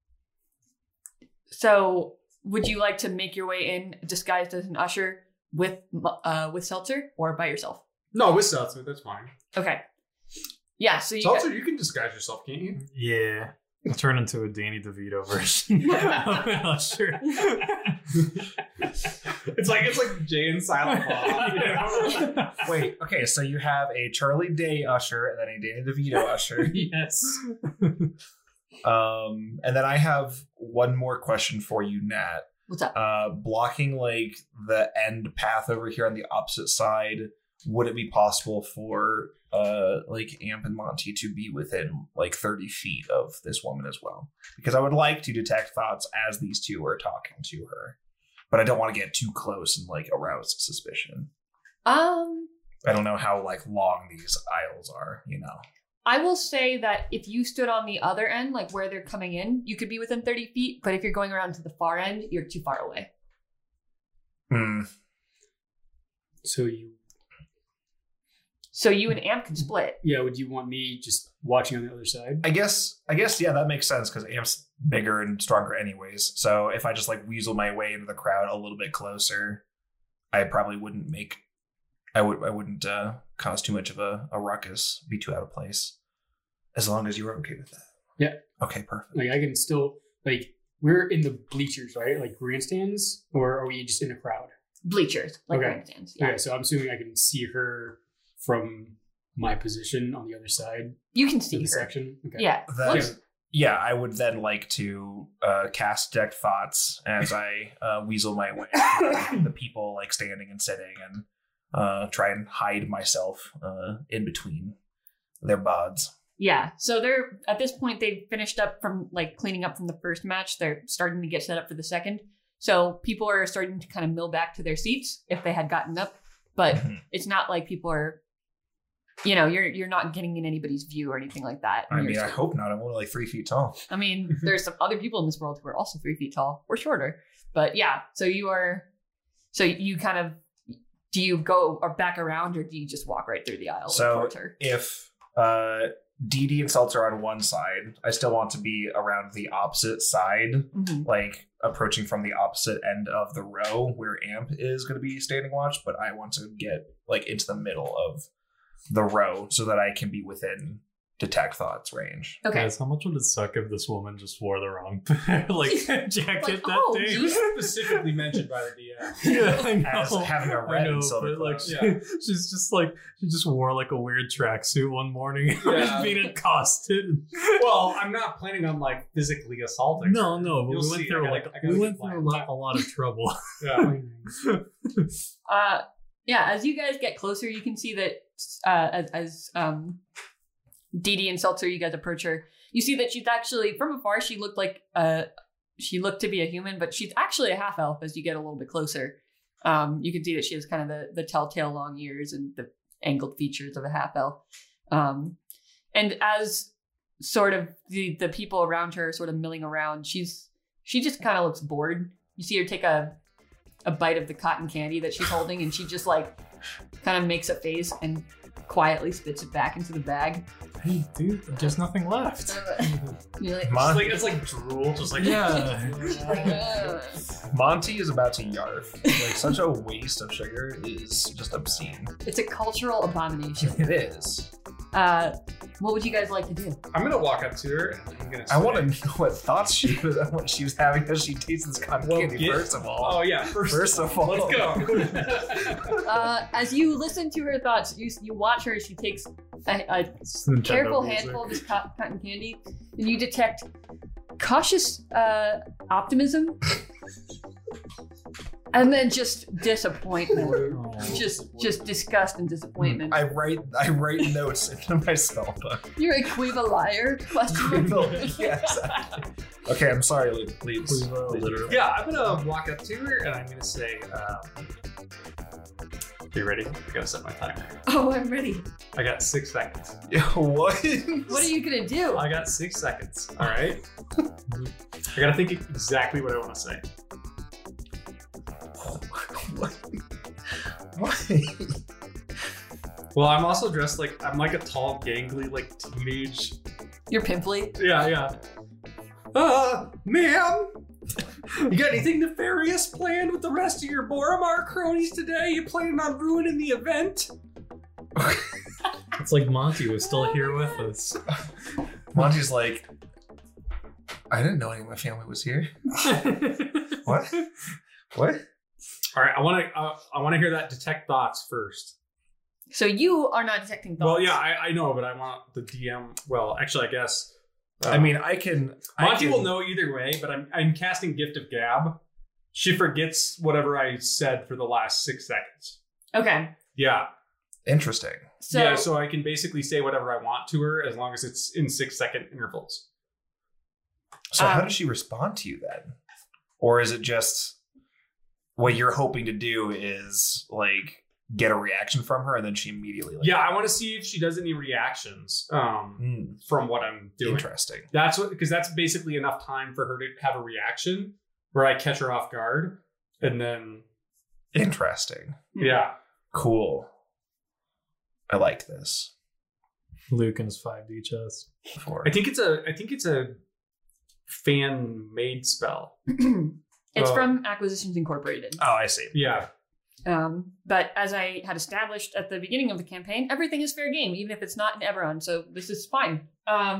so would you like to make your way in disguised as an usher with uh with Seltzer or by yourself? no, with Seltzer, that's fine. Okay. Yeah. So you Seltzer, you can disguise yourself, can't you? Yeah. I'll turn into a Danny DeVito version. I'm not sure. It's like it's like Jay and Silent Bob. You know? Wait, okay, so you have a Charlie Day usher and then a Danny DeVito usher. Yes. Um, and then I have one more question for you, Nat. What's up? Uh, blocking like the end path over here on the opposite side, would it be possible for uh like Amp and Monty to be within like thirty feet of this woman as well? Because I would like to detect thoughts as these two are talking to her, but I don't want to get too close and like arouse suspicion. Um. I don't know how like long these aisles are, you know. I will say that if you stood on the other end, like where they're coming in, you could be within thirty feet. But if you're going around to the far end, you're too far away. Hmm. So you, So you and Amp can split. yeah, would you want me just watching on the other side? I guess I guess yeah, that makes sense because Amp's bigger and stronger anyways. So if I just like weasel my way into the crowd a little bit closer, I probably wouldn't make I would I wouldn't uh, cause too much of a, a ruckus, be too out of place. As long as you're okay with that. Yeah. Okay, perfect. Like I can still like we're in the bleachers, right? Like grandstands, or are we just in a crowd? Bleachers, like Okay. grandstands. Yeah. Okay, so I'm assuming I can see her from my position on the other side You can of see the her. section. Okay. Yeah. Then, Looks- yeah, I would then like to uh, cast Detect Thoughts as I uh, weasel my way through the people like standing and sitting and uh, try and hide myself uh, in between their bods. Yeah. So they're at this point they've finished up from like cleaning up from the first match. They're starting to get set up for the second. So people are starting to kind of mill back to their seats if they had gotten up, but Mhm. it's not like people are, you know, you're you're not getting in anybody's view or anything like that. I You're mean, I sort of- hope not. I'm only like three feet tall. I mean, there's some other people in this world who are also three feet tall or shorter, but yeah. So you are, so you kind of, do you go or back around or do you just walk right through the aisle So towards her? if uh, Dee Dee and Seltzer are on one side, I still want to be around the opposite side, Mhm. like approaching from the opposite end of the row where Amp is going to be standing watch, but I want to get like into the middle of the row so that I can be within Detect Thoughts range. Okay. Guys, how much would it suck if this woman just wore the wrong like jacket Like, that oh, day? geez. Specifically mentioned by the D M. Yeah, I know. As having a red I know, and silver but like clothes. she, she's just like she just wore like a weird tracksuit one morning, Yeah. being accosted. Well, I'm not planning on like physically assaulting. No, no, but You'll we went see. through I gotta- like I gotta we went get through a my- lot, a lot of trouble. Yeah. Uh, yeah, as you guys get closer, you can see that uh, as, as um, Dee Dee and Seltzer, you guys approach her. You see that she's actually, from afar, she looked like uh, she looked to be a human, but she's actually a half elf. As you get a little bit closer, um, you can see that she has kind of the the telltale long ears and the angled features of a half elf. Um, and as sort of the the people around her are sort of milling around, she's she just kind of looks bored. You see her take a a bite of the cotton candy that she's holding, and she just like kind of makes a face and quietly spits it back into the bag. Hey, dude, there's nothing left. You're like, Mon- It's like, it's like drool, just like Yeah. "Ugh." Monty is about to yarf. Like, such a waste of sugar is just obscene. It's a cultural abomination. It is. Uh, what would you guys like to do? I'm gonna walk up to her and I'm gonna. I want say- to know what thoughts she was what she was having as she tastes this cotton Well, candy. get- First of all, Oh yeah, first, First of all. let's go. Uh, as you listen to her thoughts, you you watch her. She takes a, a Nintendo careful music. handful of this co- cotton candy, and you detect cautious uh, optimism, and then just disappointment. Oh. just just disgust and disappointment. I write I write notes into my spell book. You're a Quiva liar? Question mark. Yeah, exactly. Okay, I'm sorry, Luke. Please, Quiva, please. literally. Yeah, I'm gonna walk up to her and I'm gonna say, um, "You ready? I gotta set my timer. Oh, I'm ready. I got six seconds. Yeah, what? What are you gonna do? I got six seconds. All right. I gotta think exactly what I want to say. What? What? Well, I'm also dressed like I'm like a tall, gangly, like teenage. You're pimply. Yeah, yeah. Uh, ma'am, you got anything nefarious planned with the rest of your Boromar cronies today? You planning on ruining the event? It's like Monty was still here with us. Monty's like, I didn't know any of my family was here. What? What? All right, I want to. Uh, I want to hear that detect thoughts first. So you are not detecting thoughts. Well, yeah, I, I know, but I want the D M. Well, actually, I guess. uh, I mean, I can. I Monty can, will know either way, but I'm I'm casting Gift of Gab. She forgets whatever I said for the last six seconds. Okay. Yeah, Interesting. So, yeah. So I can basically say whatever I want to her as long as it's in six second intervals. So how Um, does she respond to you then? Or is it just what you're hoping to do is like get a reaction from her, and then she immediately like, Yeah, I want to see if she does any reactions um, mm, from what I'm doing. interesting. That's what because that's basically enough time for her to have a reaction where I catch her off guard, and then Interesting. yeah, Cool. I like this. Luke and his five D chest. For I think it's a I think it's a fan made spell. It's Oh. from Acquisitions Incorporated. oh, I see. Yeah, Um, but as I had established at the beginning of the campaign, everything is fair game, even if it's not in Eberron. So this is fine. Um,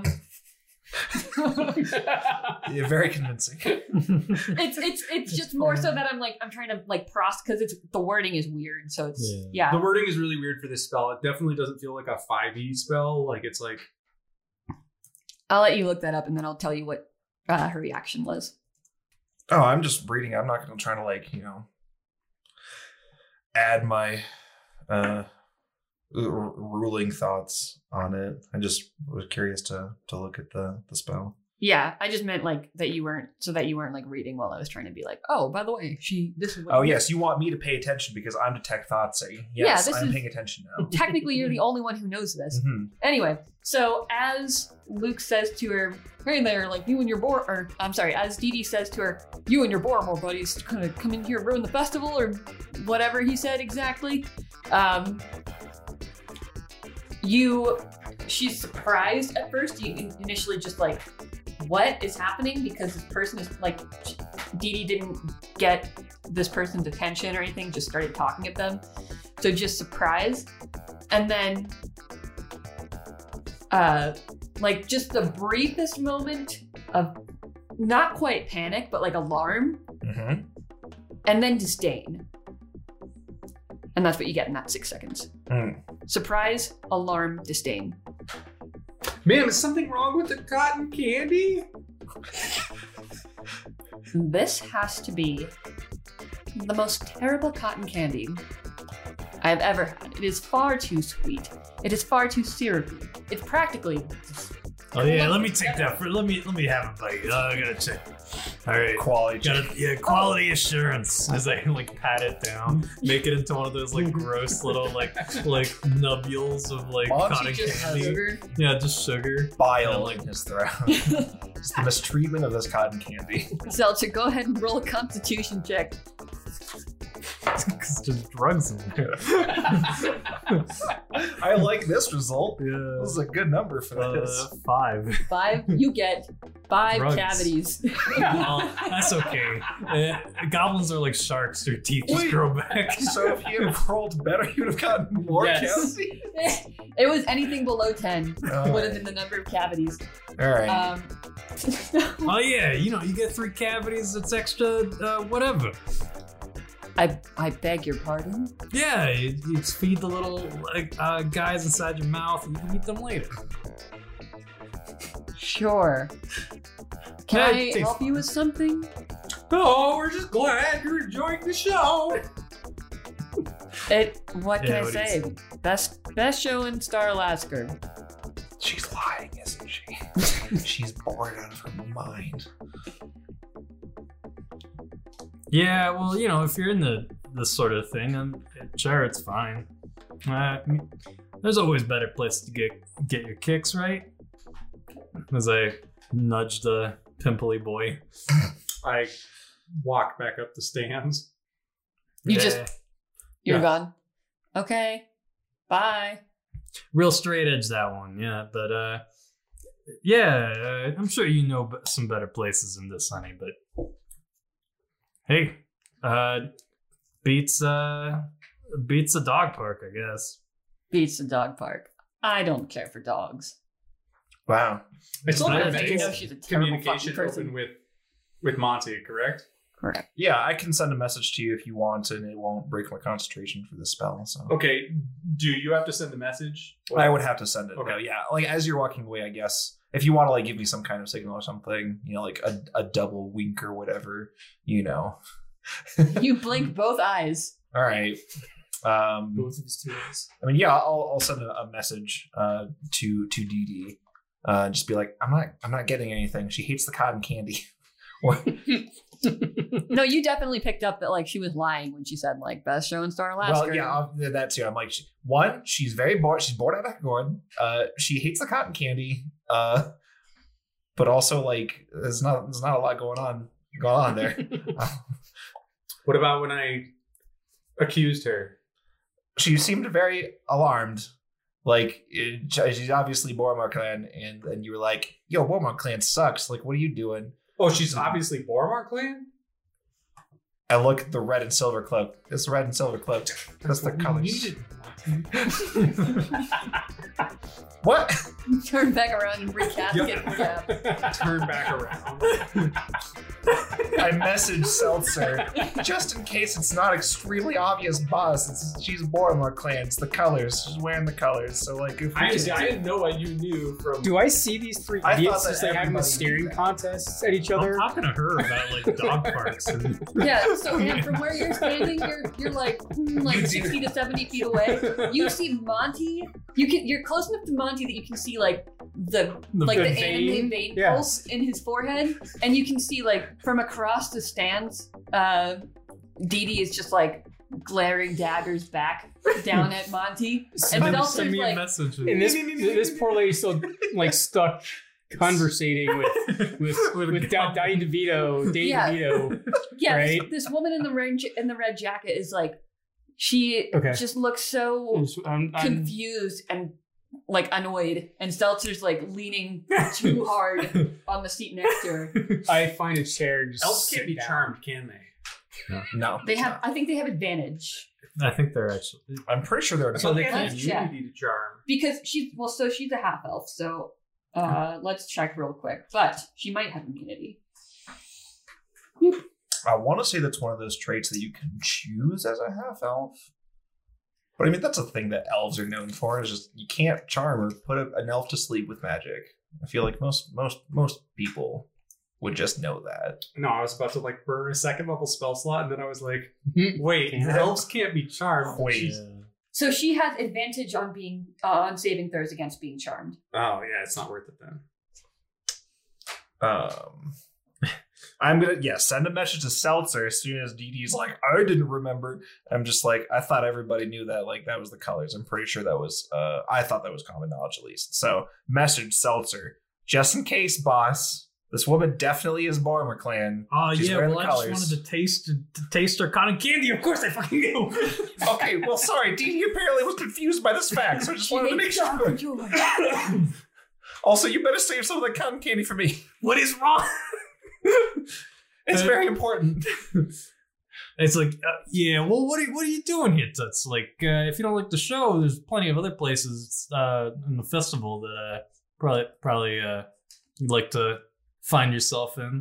Yeah, very convincing. it's it's it's just more so that I'm like I'm trying to like process because it's the wording is weird. So it's Yeah. yeah. the wording is really weird for this spell. It definitely doesn't feel like a five E spell. Like it's like I'll let you look that up and then I'll tell you what uh, her reaction was. Oh, I'm just reading. I'm not going to try to like you know add my uh r- ruling thoughts on it. I just was curious to to look at the the spell. Yeah, I just meant like that you weren't so that you weren't like reading while I was trying to be like, oh, by the way, she this is what Oh yes, you want me to pay attention because I'm detect thought say. Yes, this I'm is- paying attention now. Technically, you're the only one who knows this. Mhm. Anyway, so as Luke says to her, hey there, like you and your boar, or I'm sorry, as Dee Dee says to her, you and your Boromore buddies gonna come in here and ruin the festival, or whatever he said exactly. Um, you, she's surprised at first. You initially just like, what is happening? Because this person is like, Dee Dee didn't get this person's attention or anything, just started talking at them. So just surprised. And then uh like just the briefest moment of not quite panic, but like alarm, Mhm. and then disdain. And that's what you get in that six seconds. Mm. Surprise, alarm, disdain. man, is something wrong with the cotton candy? This has to be the most terrible cotton candy I've ever had. It is far too sweet. It is far too syrupy. It's practically Oh yeah, let me take that. For, let me let me have a bite. Oh, I gotta check. All right, Quality check. gotta yeah, quality assurance. As I like pat it down, make it into one of those like gross little like like nubules of like Monty cotton just candy. sugar. Yeah, just sugar. Bile And, in his throat. It's the mistreatment of this cotton candy. Seltzer, go ahead and roll a constitution check. It's just drugs in there. I like this result. Yeah. This is a good number for Uh, this. five. Five, you get five Drugs. cavities. Well, that's okay. Uh, goblins are like sharks; their teeth just Wait. grow back. So if you had rolled better, you'd have gotten more Yes. candy. It was anything below ten Oh. would have been the number of cavities. All right. Um, Oh yeah, you know, you get three cavities. It's extra, uh, whatever. I I beg your pardon. Yeah, you, you just feed the little like uh, guys inside your mouth, and you can eat them later. Sure. Can Yeah, I it tastes help you with something? Oh, we're just glad you're enjoying the show. It. What can Yeah, I what do you say? Best best show in Star Alaska. She's lying, isn't she? She's bored out of her mind. Yeah, well, you know, if you're in the this sort of thing, then sure, it's fine. Uh, I mean, there's always better places to get get your kicks, right? As I nudge the pimply boy. I walk back up the stands. You Yeah. just- You're Yeah. gone. Okay. Bye. Real straight edge that one, yeah. But uh, yeah, uh, I'm sure you know b- some better places than this, honey. But hey, uh, beats uh, beats the dog park, I guess. Beats the dog park. I don't care for dogs. Wow. I still I have think you know nice she's a terrible communication fucking person. open with with Monty, correct? Correct. Yeah, I can send a message to you if you want, and it won't break my concentration for the spell. So Okay. Do you have to send the message? I would have to send it. Okay. No, yeah, like as you're walking away, I guess if you want to like give me some kind of signal or something, you know, like a, a double wink or whatever, you know. You blink both eyes. All right. Um, Both of his two eyes. I mean, yeah, I'll, I'll send a, a message uh, to to Dee Dee. Uh, just be like, I'm not I'm not getting anything. She hates the cotton candy. No, you definitely picked up that like she was lying when she said like best show in Star Alaska. Well, yeah, I'll- that too. I'm like, she- one, she's very bored. She's bored out of Hagorn. Uh, she hates the cotton candy. Uh, but also like, there's not there's not a lot going on going on there. What about when I accused her? She seemed very alarmed. Like it, she's obviously Boromar clan, and and you were like, "Yo, Boromar clan sucks. Like, what are you doing?" Oh, she's obviously Boromar clan? I look at the red and silver cloak. It's red and silver cloak. That's the colors. What? Turn back around and recast it. Yeah. Turn back around. I messaged Seltzer just in case it's not extremely obvious, boss. It's, she's Boromar clan. It's the colors. She's wearing the colors. So like, if we I, can- see, I didn't know what you knew from. Do I see these three I thought idiots that just like having a everybody staring knew that. contests at each I'm other? talking to her about like dog parks and Yeah, so and from where you're standing, you're you're like hmm, like You do. sixty to seventy feet away. You see Monty. You can you're close enough to Monty that you can see like the, The like the vein? anime vein Yeah. pulse in his forehead, and you can see like from across the stands, uh, Dee Dee is just like glaring daggers back down at Monty, and send, Seltzer's send me a like message. And this this poor lady's still like stuck conversating with with With with, a Da- gum. Danny DeVito, Danny Yeah. DeVito. yeah, this, right? this woman in the red in the red jacket is like she Okay. just looks so I'm, I'm, confused and like annoyed, and Seltzer's like leaning too hard on the seat next to her. I find a chair and just Elves sit can't be down. charmed, can they? no, They have, I think they have advantage I think they're actually. I'm pretty sure they're. So they Okay, can let's check. immunity to charm. because she's well, so she's a half elf. So uh, let's check real quick, but she might have immunity. I want to say that's one of those traits that you can choose as a half elf. But I mean, that's a thing that elves are known for. Is just you can't charm or put a, an elf to sleep with magic. I feel like most most most people would just know that. No, I was about to like burn a second level spell slot, and then I was like, Mhm. wait, Yeah. elves can't be charmed. Wait. She's- So she has advantage on being uh, on saving throws against being charmed. Oh yeah, it's not worth it then. Um, I'm gonna yeah send a message to Seltzer as soon as Dee Dee's like, I didn't remember. I'm just like, I thought everybody knew that like that was the colors. I'm pretty sure that was uh I thought that was common knowledge at least. So message Seltzer just in case, boss. This woman definitely is Boromar clan. Oh She's yeah, wearing well the I just colours. wanted to taste to taste her cotton candy. Of course, I fucking knew. Okay, well sorry, Dee Dee apparently was confused by this fact, so I just She wanted to make hates dark and sure. joy. Also, you better save some of the cotton candy for me. What is wrong? It's Uh, very important. It's like, uh, yeah, well, what are, what are you doing here, Toots? Like, uh, if you don't like the show, there's plenty of other places uh, in the festival that uh, probably probably uh, you'd like to find yourself in.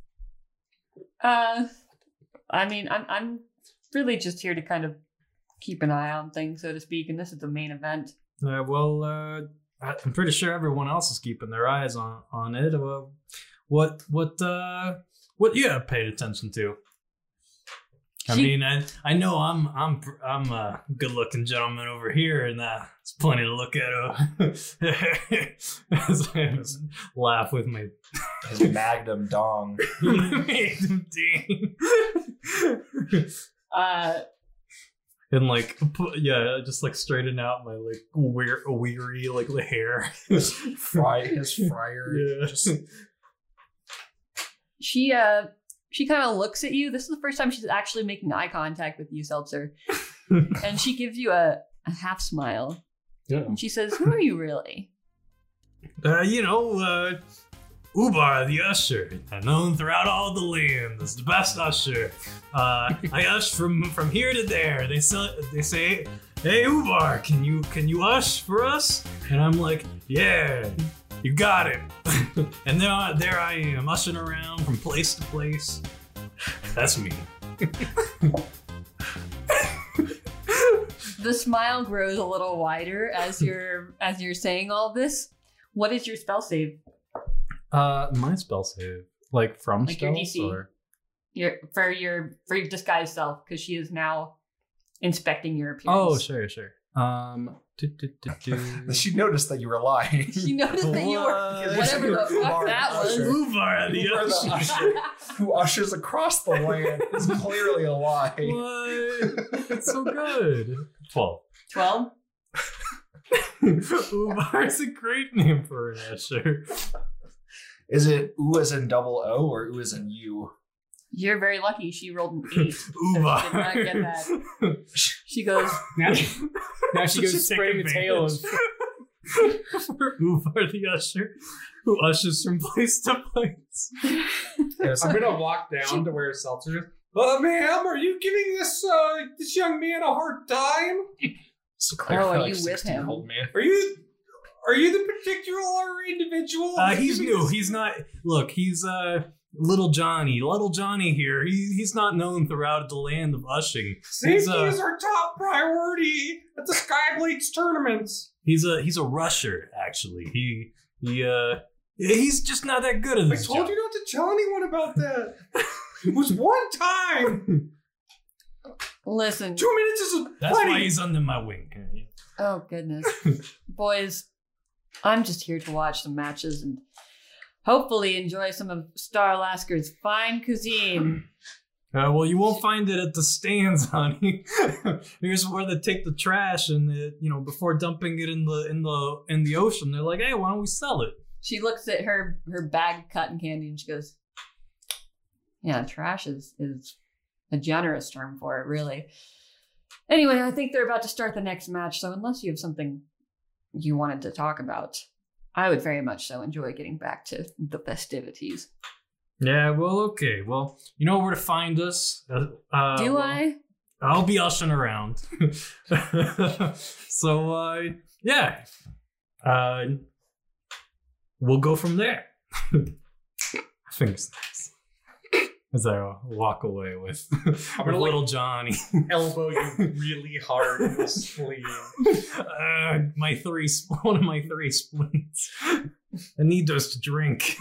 Uh, I mean, I'm I'm really just here to kind of keep an eye on things, so to speak, and this is the main event. Uh, well, uh, I- I'm pretty sure everyone else is keeping their eyes on on it. Uh, what what uh, what you have paid attention to? I She- mean, I I know I'm I'm pr- I'm a good looking gentleman over here, and uh, there's plenty to look at. Uh, as I just laugh with my His magnum dong. ding. Uh, And like, pu- yeah, just like straighten out my like weir- weary like the hair. Fry his fryer. Yeah. Just she uh she kind of looks at you. This is the first time she's actually making eye contact with you, Seltzer, and she gives you a, a half smile. Yeah. And she says, "Who are you really?" Uh, you know, uh, Ubar, the usher, known throughout all the land as the best usher. Uh, I ush from from here to there. They say, they say, "Hey, Ubar, can you can you ush for us?" And I'm like, "Yeah, you got it." And there, I- there I am, ushing around from place to place. That's me. The smile grows a little wider as you're as you're saying all this. What is your spell save? Uh, my spell save, like from Like your spells, D C. or Your for your for your disguised self, because she is now inspecting your oh, appearance. sure, sure. Um, She noticed that you were lying. She noticed that you were whatever the fuck that was. Uvar the Uvar the usher. usher, who ushers across the land, is clearly a lie. What? It's so good. Twelve. Twelve. Uvar's a great name for an usher. Is it U as in double O or U as in U? You're very lucky. She rolled an eight. So she did Uvar. not get that. She goes. Now, now she goes Should take spraying the tail of. for Uvar the usher, who ushers from place to place. Yes. I'm gonna walk down to where Seltzer is. Uh, ma'am, are you giving this uh this young man a hard time? So clearly Oh, are like you with sixteen-year-old him? man. Are you are you the particular individual? Uh, he's giving new. this- He's not. Look, he's uh, little Johnny. Little Johnny here. He, he's not known throughout the land of ushing. Safety He's a is our top priority at the Skyblades tournaments. he's a he's a rusher. Actually, he he uh he's just not that good at I this told job. you not to tell anyone about that. It was one time. Listen. Two minutes is a That's plenty. why he's under my wing. Oh goodness, boys. I'm just here to watch some matches and hopefully enjoy some of Star Lasker's fine cuisine. Uh, well, you won't find it at the stands, honey. Here's where they take the trash and the, you know, before dumping it in the in the in the ocean, they're like, "Hey, why don't we sell it?" She looks at her her bag of cotton candy and she goes, "Yeah, trash is is a generous term for it, really." Anyway, I think they're about to start the next match, so unless you have something you wanted to talk about, I would very much so enjoy getting back to the festivities. Yeah, well, okay. Well, you know where to find us. Uh, uh, Do well, I? I'll be ushering around. So, uh, yeah. Uh, we'll go from there. I think it's nice. As I walk away with, with gonna, little Johnny. Elbow you really hard in the sleeve. Uh, my three, sp- one of my three splints. I need those to drink.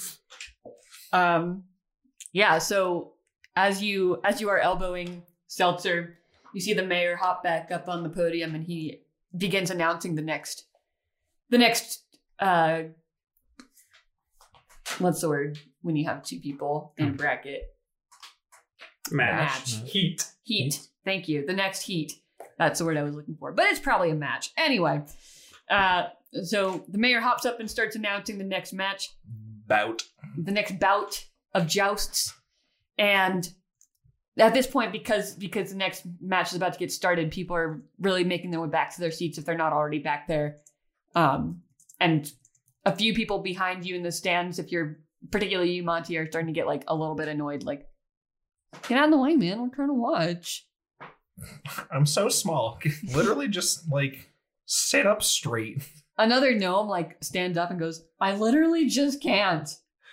Um, yeah. So as you as you are elbowing Seltzer, you see the mayor hop back up on the podium, and he begins announcing the next, the next. Uh, what's the word when you have two people in a bracket? Match. Match. Heat. Heat. Thank you. The next heat. That's the word I was looking for. But it's probably a match. Anyway, uh, so the mayor hops up and starts announcing the next match. Bout. The next bout of jousts. And at this point, because because the next match is about to get started, people are really making their way back to their seats if they're not already back there. Um, and a few people behind you in the stands, if you're particularly you, Monty, are starting to get like a little bit annoyed. Like, get out of the way, man. We're trying to watch. I'm so small. Literally just like sit up straight. Another gnome like stands up and goes, I literally just can't.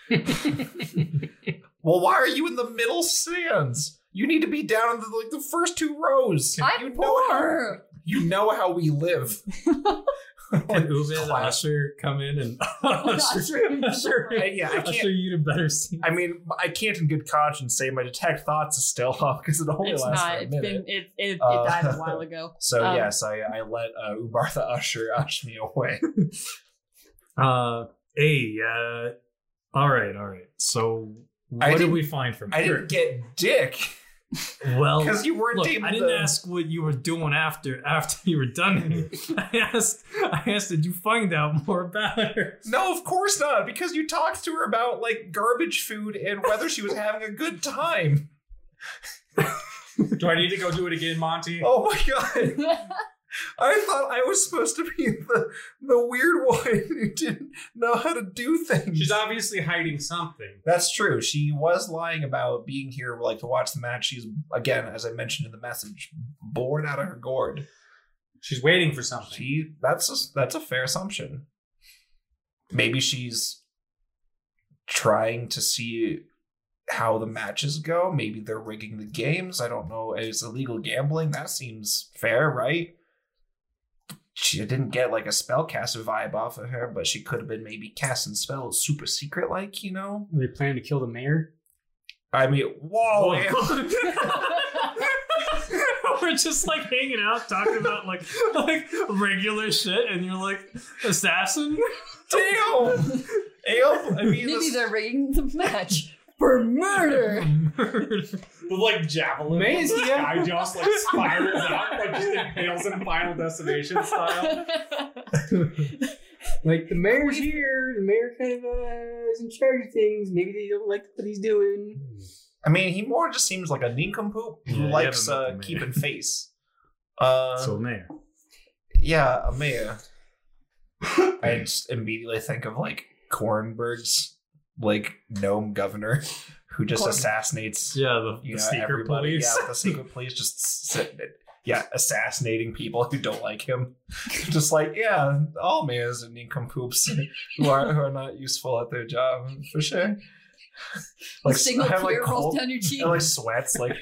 Well, why are you in the middle stands? You need to be down in the, like the first two rows. I'm you know how, poor. you know how we live. Can Ube the Class. usher come in and usher, Usher him usher, I- yeah, I usher can't. you to better seats? I mean, I can't in good conscience say my detect thoughts is still off because it only It's lasts not. for a It's minute. been. It. It, it Uh, died a while ago. So Um, yes, I, I let uh, Ubar the usher ush me away. Uh, hey, uh, all right, all right. So, I what did didn't- we find from I here? didn't get dick Well, because you weren't look, able I didn't to. ask what you were doing after after you were done here. I asked, I asked, did you find out more about her? No, of course not, because you talked to her about like garbage food and whether she was having a good time. Do I need to go do it again, Monty? Oh my god. I thought I was supposed to be the the weird one who didn't know how to do things. She's obviously hiding something. That's true. She was lying about being here, like to watch the match. She's again, as I mentioned in the message, bored out of her gourd. She's waiting for something. She that's a, that's a fair assumption. Maybe she's trying to see how the matches go. Maybe they're rigging the games. I don't know. It's illegal gambling. That seems fair, right? She didn't get like a spellcaster vibe off of her, but she could have been maybe casting spells super secret, like, you know? Are they planning to kill the mayor? I mean, whoa! Whoa. We're just like hanging out, talking about like like regular shit, and you're like, assassin? Damn! Ale? I mean, Maybe this- they're rigging the match for murder. With like javelin, Maze, the yeah. guy just like spirals out, like just impales in Final Destination style. Like the mayor's here. The mayor kind of uh, is in charge of things. Maybe they don't like what he's doing. I mean, he more just seems like a nincompoop who Yeah, you likes haven't met uh, the mayor. keeping face. Uh, So mayor. yeah, a mayor. I just immediately think of like Kornberg's like gnome governor who just Korn- assassinates Yeah, the, you the know, secret everybody. police. Yeah, the secret police just sit, yeah, assassinating people who don't like him. Just like, yeah, all mayors are nincompoops who are who are not useful at their job for sure. Like Signal I have, clear like, rolls cold- down your cheek. I like sweats like.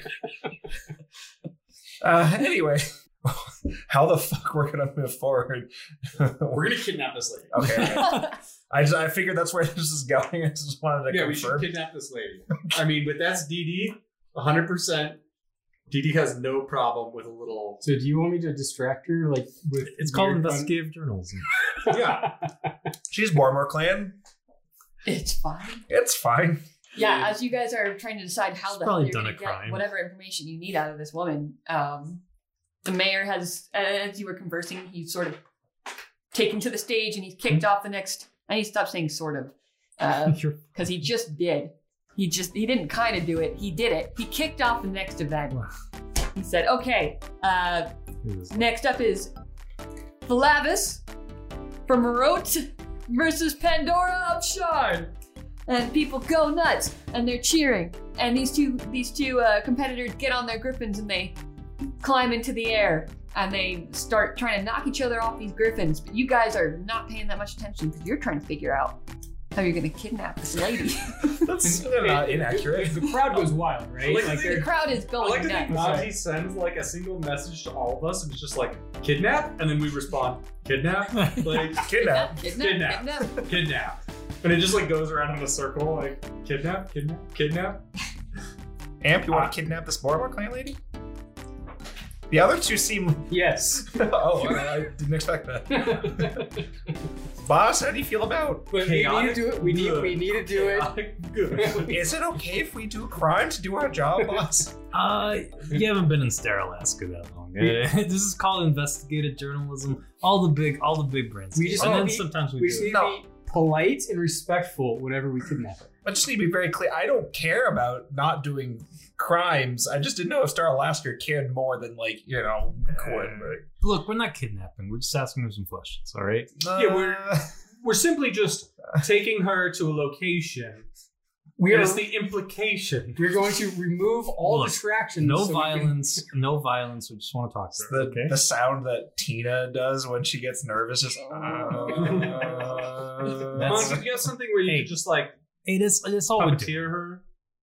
Uh, anyway, how the fuck we're gonna move forward? We're gonna kidnap this lady. Okay, okay. I just I figured that's where this is going. I just wanted to Yeah, we should confirm. kidnap this lady. I mean, but that's D D, one hundred percent. D D has no problem with a little. So do you want me to distract her? Like with It's called weird fun- investigative journalism. Yeah. She's Bormore clan. It's fine. It's fine. Yeah, as you guys are trying to decide how She's the hell probably you're done going a to get crime. whatever information you need out of this woman, um, the mayor has, as you were conversing, he's sort of taken to the stage and he's kicked off the next. I need to stop saying sort of, You're- because he just did. He just he didn't kind of do it. He did it. He kicked off the next event. Wow. He said, "Okay, uh, it was- next up is Flavis from Marote versus Pandora of Shard." And people go nuts, and they're cheering. And these two these two uh, competitors get on their griffins and they climb into the air, and they start trying to knock each other off these griffins. But you guys are not paying that much attention because you're trying to figure out how you're going to kidnap this lady. That's not inaccurate. The crowd goes wild, right? Like, Like The they're crowd is I going like to think nuts. Monty sends like a single message to all of us, and it's just like kidnap, and then we respond kidnap, like Kidnap. Kidnap, Kidnap. kidnap. kidnap, and it just like goes around in a circle, like kidnap, kidnap, kidnap. Amp, you Uh, want to kidnap this Bormore clan lady? The other two seem. yes. oh, I, I didn't expect that. Boss, how do you feel about? But we need to Chaotic do it. We need. good. We need to do it. Chaotic good. Is it okay if we do a crime to do our job, boss? Uh, you haven't been in Star-Alaska that long. Uh, this is called investigative journalism. All the big, all the big brands. We just and need then to be- sometimes we, We do just it. need No. to be polite and respectful whenever we kidnap her. I just need to be very clear. I don't care about not doing crimes. I just didn't know if Star Alaska cared more than, like, you know, Kornberg. Look, we're not kidnapping. We're just asking her some questions. All right. Yeah, we're- Uh, We're simply just taking her to a location. We And are. it's the implication. We're going to remove all Look, distractions. No so we can- violence. No violence. We just want to talk to her. the, okay. the sound that Tina does when she gets nervous is. Uh, That's- Monty, do you have something where you Hey. could just like Hey, this, that's all we do. puppeteer her?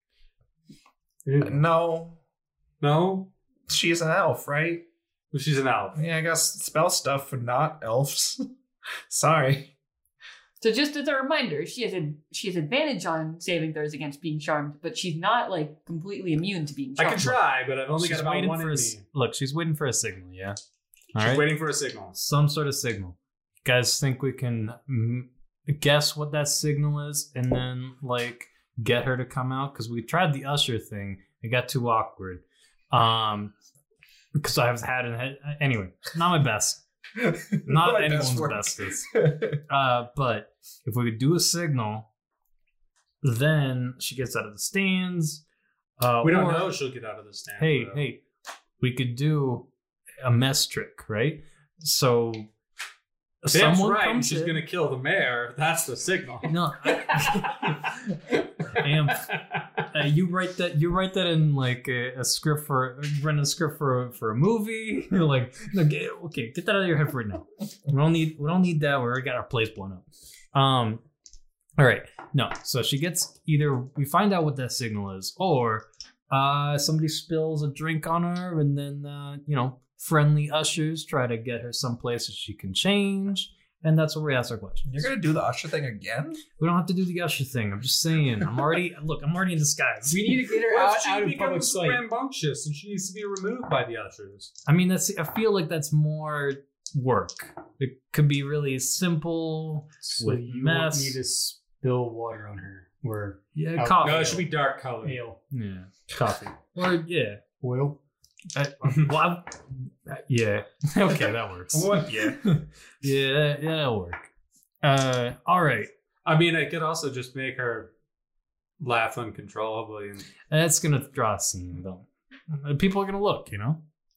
no, No? she's an elf, right? Well, she's an elf. Yeah, I guess spell stuff for not elves. Sorry. So just as a reminder, she has a she has advantage on saving throws against being charmed, but she's not like completely immune to being I charmed. can try, but I've only She's got about waiting one in for a, me. s- look, she's waiting for a signal. Yeah. All She's right. waiting for a signal. Some sort of signal. You guys think we can mm, guess what that signal is, and then like get her to come out? Because we tried the usher thing. It got too awkward. Um, because I've had it anyway. Not my best. Not My anyone's best work. bestest. Uh, but if we could do a signal, then she gets out of the stands. Uh, We don't or- know if she'll get out of the stand. Hey, though. hey, we could do a mess trick, right? So That's someone right. comes She's in. going to kill the mayor. That's the signal. No, Amp, uh, you write that. You write that in like a, a script for run a script for for a movie. You're like, no, get, okay, get that out of your head right now. We don't need we don't need that. We already got our place blown up. Um, all right, no. So she gets either we find out what that signal is, or uh, somebody spills a drink on her, and then uh, you know, friendly ushers try to get her someplace that she can change, And that's where we ask our questions. You're gonna do the usher thing again? We don't have to do the usher thing. I'm just saying. I'm already look. I'm already in disguise. We need to get her What out, if she out of public becomes sight. rambunctious and she needs to be removed by the ushers? I mean, that's. I feel like that's more work. It could be really simple. So with you mess. want me to spill water on her or Yeah, Oh, coffee. No, it should be dark color. ale, Yeah, coffee. Or yeah. oil? Uh, well, I- uh, yeah. Okay, that works. What? Yeah. Yeah, that, that'll work. Uh, all right. I mean, I could also just make her laugh uncontrollably. And That's gonna draw a scene, though. Uh, People are gonna look, you know.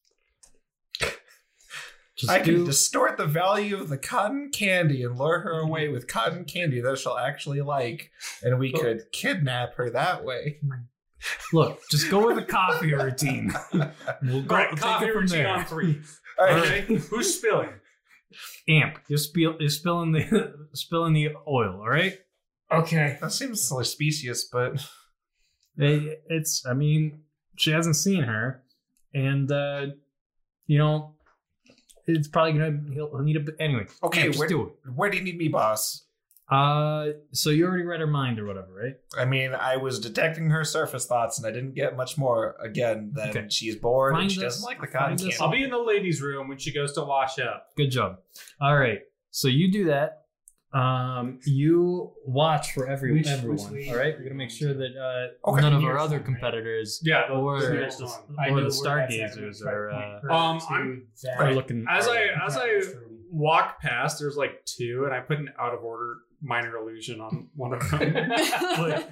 Just I can do- distort the value of the cotton candy and lure her away with cotton candy that she'll actually like, and we could kidnap her that way. look. Just go with the coffee routine. We'll go right, take coffee it from routine there. on three. All right. Okay, who's spilling? Amp, you're, spill, you're spilling the spilling the oil. All right. Okay. That seems so specious, but It- It's. I mean, she hasn't seen her, and uh, you know, it's probably gonna. He'll, he'll need a bit anyway. okay. Amp, just Where, do it. where do you need me, boss? Uh, so you already read her mind or whatever, right? I mean, I was detecting her surface thoughts, and I didn't get much more again than Okay. she's bored Find and she us- doesn't like the find cotton us candy. I'll be in the ladies' room when she goes to wash up. Good job. All right. So you do that. Um, you watch for every Which- everyone. which all right. We're gonna make sure that uh, Okay. none of Near our other front, right? competitors Yeah, or the or nearest one. I the know where that's at. stargazers Right, are point uh, her Um, to I'm- that. are looking. As I are- as I walk past, there's like two, and I put an out of order minor illusion on one of them. Like,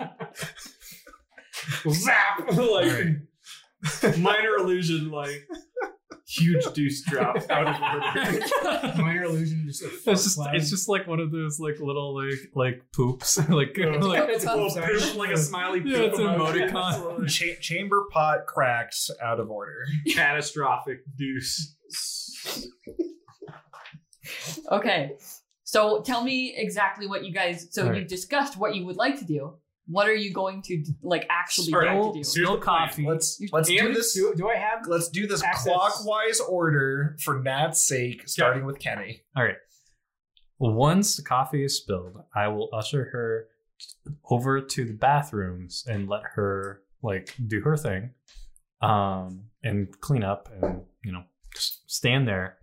zap! Like minor illusion, like huge deuce drop out of order. Minor illusion, just like It's just it's just like one of those like little like like poops like like It's Little sorry. poop, like a smiley poop. Yeah, it's an emoji. emoticon. Cha- chamber pot cracked out of order. Catastrophic deuce. Okay. So tell me exactly what you guys. So All you right. discussed what you would like to do. What are you going to like actually All like right. to do? Spill the plan. coffee. Let's let's do And this. Do, do I have? Let's do this access- clockwise order for Nat's sake, starting with Kenny. All right. Once the coffee is spilled, I will usher her over to the bathrooms and let her like do her thing, um, and clean up and you know just stand there.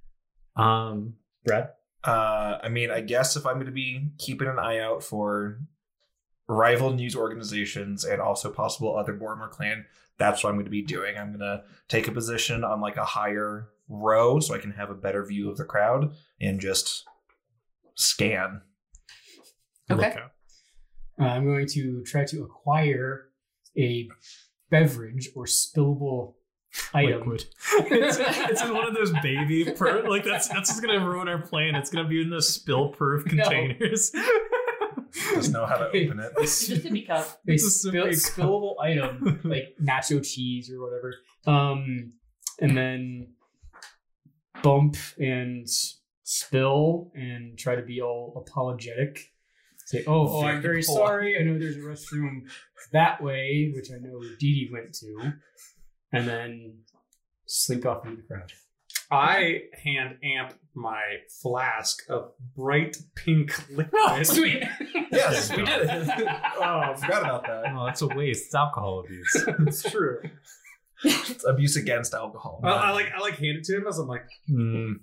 Um, Brad. Uh, I mean, I guess if I'm going to be keeping an eye out for rival news organizations and also possible other Boromir clan, that's what I'm going to be doing. I'm going to take a position on like a higher row so I can have a better view of the crowd and just scan. Okay. Lookout. Uh, I'm going to try to acquire a beverage or spillable item. Liquid. it's, it's in one of those baby per like that's that's just gonna ruin our plan. It's gonna be in those spill proof No. containers. Just know how to open it. Just a sippy cup. A It's a spill, sippy cup. spillable item like nacho cheese or whatever. Um, and then bump and spill and try to be all apologetic. Say, oh, oh, I'm very Very polite. sorry. I know there's a restroom that way, which I know Dee Dee went to. And then slink off into the crowd. I hand Amp my flask of bright pink liquid. Oh, sweet. Yes, we did it. Oh, I forgot about that. Oh, that's a waste. It's alcohol abuse. it's true. It's abuse against alcohol. I, I like I like hand it to him as I'm like, Mm.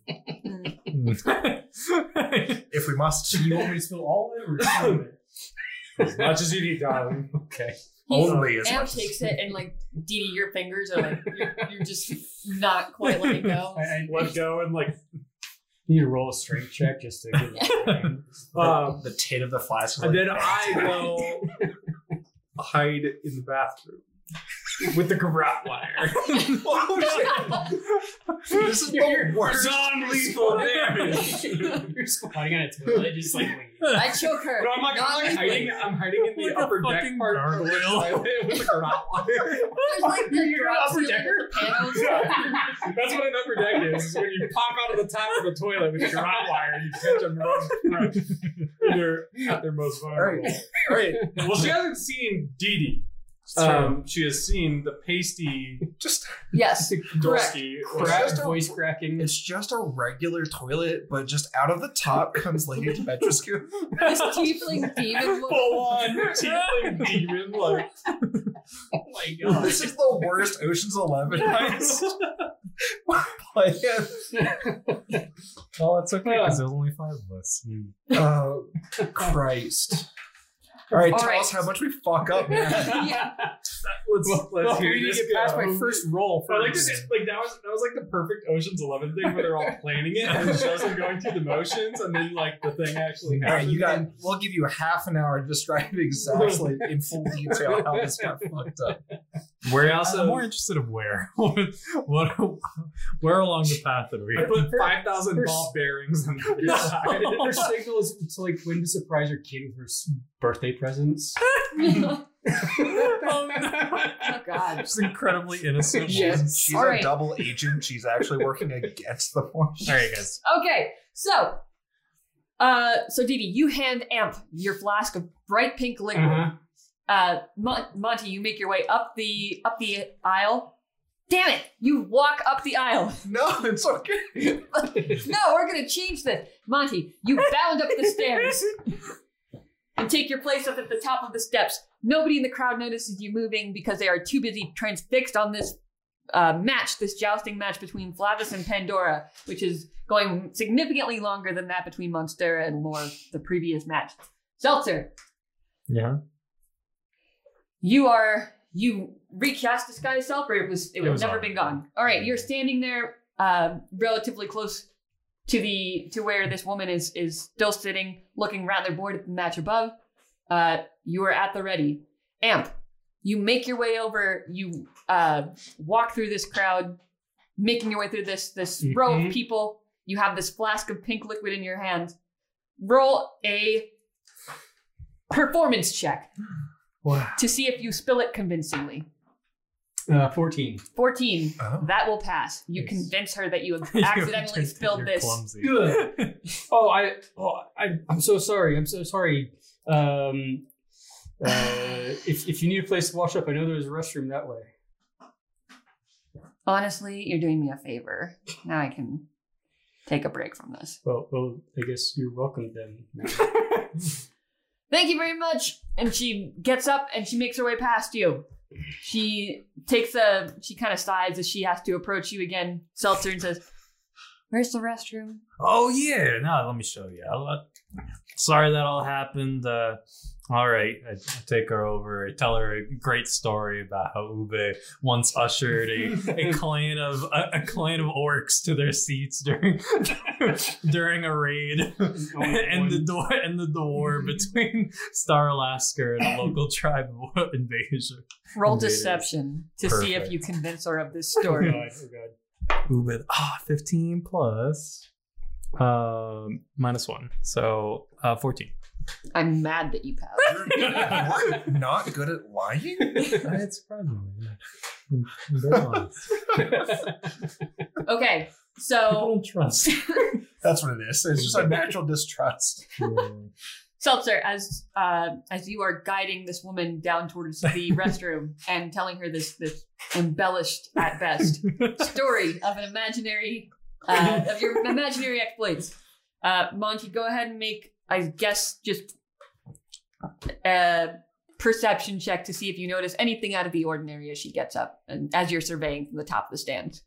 Mm. If we must. Do you want me to spill all of it or some of it? as much as you need, darling. Okay. Only as Amp much as- takes it and like Dee Dee, your fingers are like you're, you're just not quite letting go. I, I Let go and like need to roll a strength check just to give it a um, the tin of the flask. is and like- then I go hide in the bathroom with the garrote wire. Oh, shit. This is the worst. Non-lethal damage. You're squatting on a toilet, just like waiting. I choke her. No, I'm like, I'm like hiding. I'm hiding in the Like a upper deck fucking part of the gargoyle. toilet with the garrote wire. There's like the You're an drop upper ceiling decker? with the panels. That's what an upper deck is. Is when you pop out of the top of the toilet with the garrote wire and you catch them right when they're at their most vulnerable. All right. Well, she hasn't seen Dee Dee, Um, she has seen the pasty Just Yes. Correct. Dorsky. Crack, just a- voice cracking. it's just a regular toilet, but just out of the top comes Lady Demetrescu. This tiefling demon look. Full on tiefling demon, like Oh my god. This is the worst Ocean's Eleven heist. plan. Well, it's okay because there's only five of us. Oh, Christ. All right, All tell right. us how much we fuck up, man. Yeah. let's Well, let's well, hear we need this to get past go. my first roll I like, first. this, like that was that was like the perfect Ocean's Eleven thing where they're all planning it and it's just them going through the motions and then like the thing actually All right, happens. you got. We'll give you a half an hour to describe exactly in full detail how this got fucked up. Where also- I'm more interested of where. what, what, where along the path are we? I put five thousand ball bearings on the side. Her signal is to like when to surprise her kid with her s- birthday presents. Oh oh no! God. Just incredibly innocent. Yes. She's All a right. double agent. She's actually working against the force. All right, guys. Okay, so, uh, so Dee Dee, you hand Amp your flask of bright pink liquid. Uh-huh. Uh, Mon- Monty, you make your way up the up the aisle. Damn it! You walk up the aisle. No, it's okay. No, we're gonna change this. Monty, you bound up the stairs and take your place up at the top of the steps. Nobody in the crowd notices you moving because they are too busy transfixed on this uh, match, this jousting match between Flavis and Pandora, which is going significantly longer than that between Monstera and Lore, the previous match. Seltzer, Yeah. you are you recast disguise self, or it was it, It was was never already been gone. All right, you're standing there, uh, relatively close to the to where this woman is is still sitting, looking rather bored at the match above. Uh, you are at the ready. Amp, you make your way over. You uh, walk through this crowd, making your way through this this row of Mhm. people. You have this flask of pink liquid in your hand. Roll a performance check Wow. to see if you spill it convincingly. Uh, fourteen. fourteen. Oh. That will pass. You Yes. convince her that you have accidentally spilled You're this. clumsy. Good. Oh, I, oh, I, I'm so sorry. I'm so sorry. Um, uh, if if you need a place to wash up, I know there's a restroom that way. Honestly, you're doing me a favor. Now I can take a break from this. Well, well, I guess you're welcome then. ma'am. Thank you very much. And she gets up and she makes her way past you. She takes a, she kind of sighs as she has to approach you again, Seltzer, and says, "Where's the restroom?" Oh yeah, no, let me show you. I'll, uh, sorry that all happened. Uh, all right, I, I take her over. I tell her a great story about how Ube once ushered a, a clan of a, a clan of orcs to their seats during during a raid, and the door and the war between Star Alaska and a local tribe of invasion. Roll Invaders. deception to see if Perfect. you convince her of this Oh story. god, oh god. Ube, ah, fifteen plus, um, minus one, so uh, fourteen. I'm mad that you passed. You're not good at lying? It surprised me. I'm very honest. Okay, People so don't trust. That's what it is. It's just a natural distrust. Seltzer, as uh, as you are guiding this woman down towards the restroom and telling her this this embellished at best story of an imaginary uh, of your imaginary exploits, uh, Monty, go ahead and make, I guess, just a perception check to see if you notice anything out of the ordinary as she gets up and as you're surveying from the top of the stands.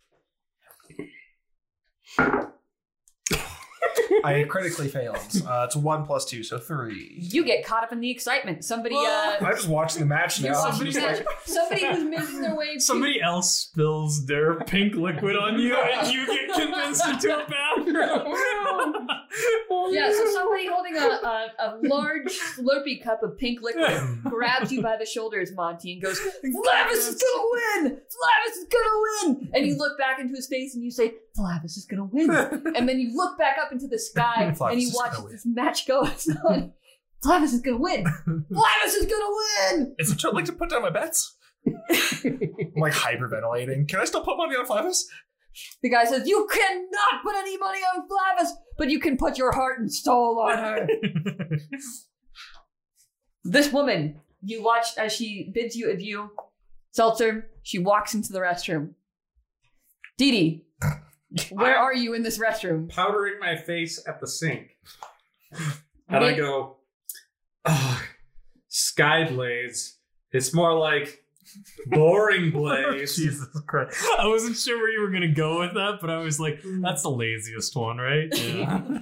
I critically failed. Uh, it's one plus two, so three. You get caught up in the excitement. Somebody, uh, I'm just watching the match now. I'm somebody, just like, somebody who's making their way. To, Somebody else spills their pink liquid on you, and you get convinced into a bathroom. Yeah, so somebody holding a, a, a large slurpy cup of pink liquid grabs you by the shoulders, Monty, and goes, "Flavis is gonna win! Flavis is gonna win!" And you look back into his face and you say, "Flavis is gonna win." And then you look back up into the sky Flavis and you is watch gonna win. this match go on. Flavis is gonna win! Flavis is gonna win! is it too late to put down my bets? I'm like hyperventilating. Can I still put money on Flavis? The guy says, "You cannot put any money on Flavis, but you can put your heart and soul on her." This woman you watch as she bids you adieu. Seltzer, she walks into the restroom. Dee Dee, where I'm are you in this restroom? Powdering my face at the sink. And I go, oh, Sky Blaze. It's more like boring Blaze. Jesus Christ. I wasn't sure where you were going to go with that, but I was like, that's the laziest one, right? Yeah.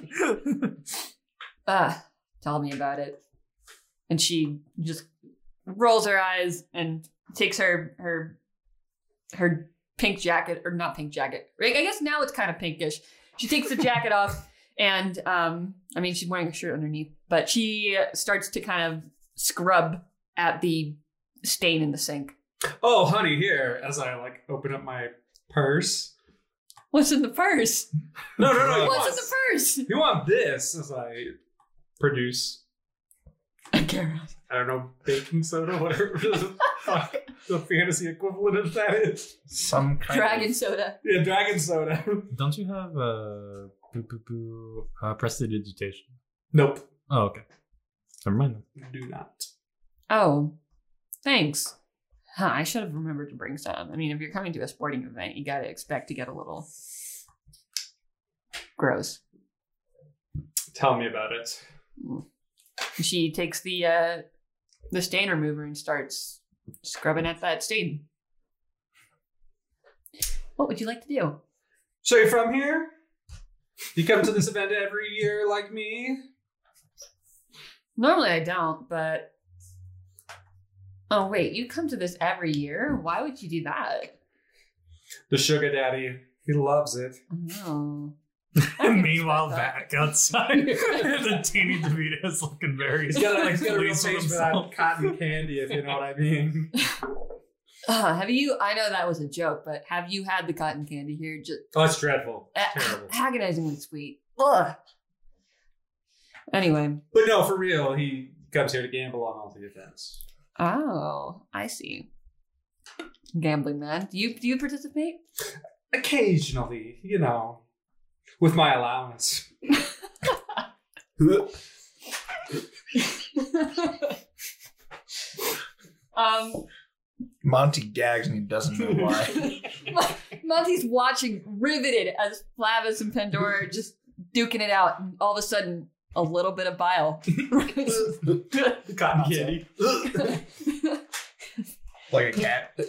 Ah, tell me about it. And she just rolls her eyes and takes her her her pink jacket, or not pink jacket. I guess now it's kind of pinkish. She takes the jacket off and, um, I mean, she's wearing a shirt underneath, but she starts to kind of scrub at the stain in the sink. Oh, honey, here, as I like open up my purse. What's in the purse? No, no, no. You What's want, in the purse? you want this as I produce, I can't. I don't know, baking soda, whatever the fuck the fantasy equivalent of that is. Some kind Dragon of soda. Yeah, dragon soda. Don't you have uh, boo, boo, boo, uh, prestidigitation? Nope. Oh, okay. Never mind then. Do not. Oh, thanks. Huh, I should have remembered to bring some. I mean, if you're coming to a sporting event, you gotta expect to get a little gross. Tell me about it. She takes the uh, the stain remover and starts scrubbing at that stain. What would you like to do? So you're from here? You come to this event every year like me? Normally I don't, but... Oh, wait, you come to this every year? Why would you do that? The sugar daddy. He loves it. Oh. Meanwhile, respect back outside, the teeny DeVito is looking very. He's got a, he's got a real pleased with face for that himself. cotton candy, if you know what I mean. Uh, have you... I know that was a joke, but have you had the cotton candy here? Just Oh, it's dreadful. uh, Terrible. agonizingly sweet. Ugh. Anyway. But no, for real, he comes here to gamble on all the events. Oh, I see. Gambling man. Do you do you participate? Occasionally, you know, with my allowance. um, Monty gags and he doesn't know why. Monty's watching, riveted, as Flavis and Pandora are just duking it out, and all of a sudden, a little bit of bile. Cotton candy. Like a cat.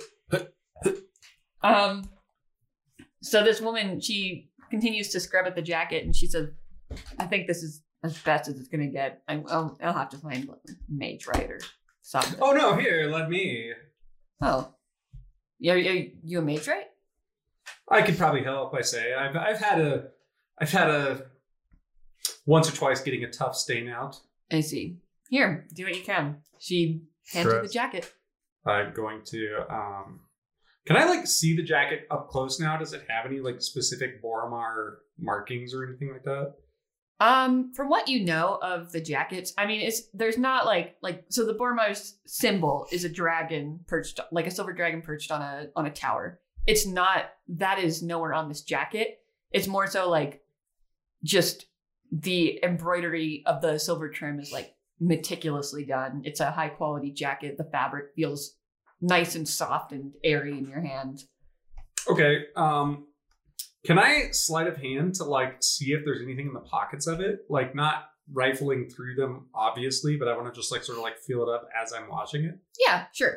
um. So this woman, she continues to scrub at the jacket, and she says, "I think this is as best as it's gonna get. I, I'll, I'll have to find mage right or something." Oh no, here, let me. Oh, you you you a mage right? I could probably help, I say. I've I've had a I've had a once or twice getting a tough stain out. I see. Here, do what you can. She hands you the Stress. jacket. I'm going to um can I like see the jacket up close now? Does it have any like specific Boromar markings or anything like that? Um, from what you know of the jackets, I mean, it's there's not like like so the Bormar's symbol is a dragon perched, like a silver dragon perched on a on a tower. It's not, that is nowhere on this jacket. It's more so like just the embroidery of the silver trim is like meticulously done. It's a high quality jacket. The fabric feels nice and soft and airy in your hand. Okay. Um can I sleight of hand to like see if there's anything in the pockets of it? Like not rifling through them obviously, but I want to just like sort of like feel it up as I'm watching it. Yeah, sure.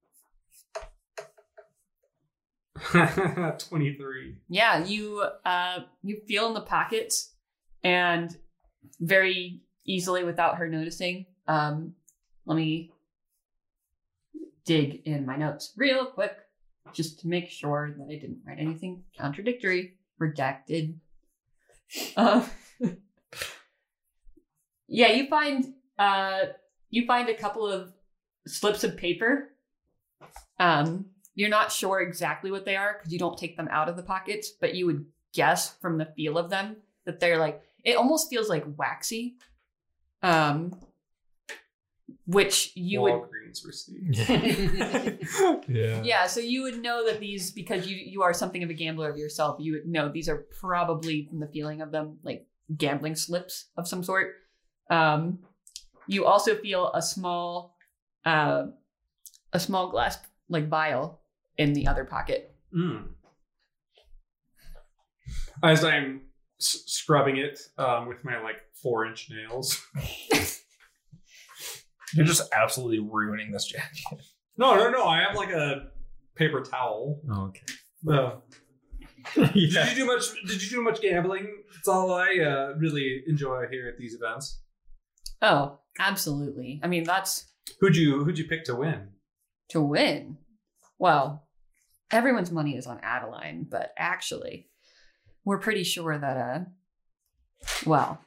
twenty-three. Yeah, you uh you feel in the pockets, and very easily without her noticing. Um, let me dig in my notes real quick, just to make sure that I didn't write anything contradictory. Redacted. Uh, yeah, you find uh you find a couple of slips of paper. Um, you're not sure exactly what they are because you don't take them out of the pockets, but you would guess from the feel of them that they're like, it almost feels like waxy. Um, which you would Walgreens receipt. Yeah. Yeah, so you would know that these, because you you are something of a gambler of yourself, you would know these are probably, from the feeling of them, like gambling slips of some sort. Um, you also feel a small uh, a small glass like vial in the other pocket. Mm. As I'm s- scrubbing it um, with my like four inch nails. You're just absolutely ruining this jacket. No, no, no. I have like a paper towel. Oh, okay. Uh, Did you do much? Did you do much gambling? That's all I uh, really enjoy here at these events. Oh, absolutely. I mean, that's Who'd you Who'd you pick to win? to win. Well, everyone's money is on Adeline, but actually, we're pretty sure that, uh, well,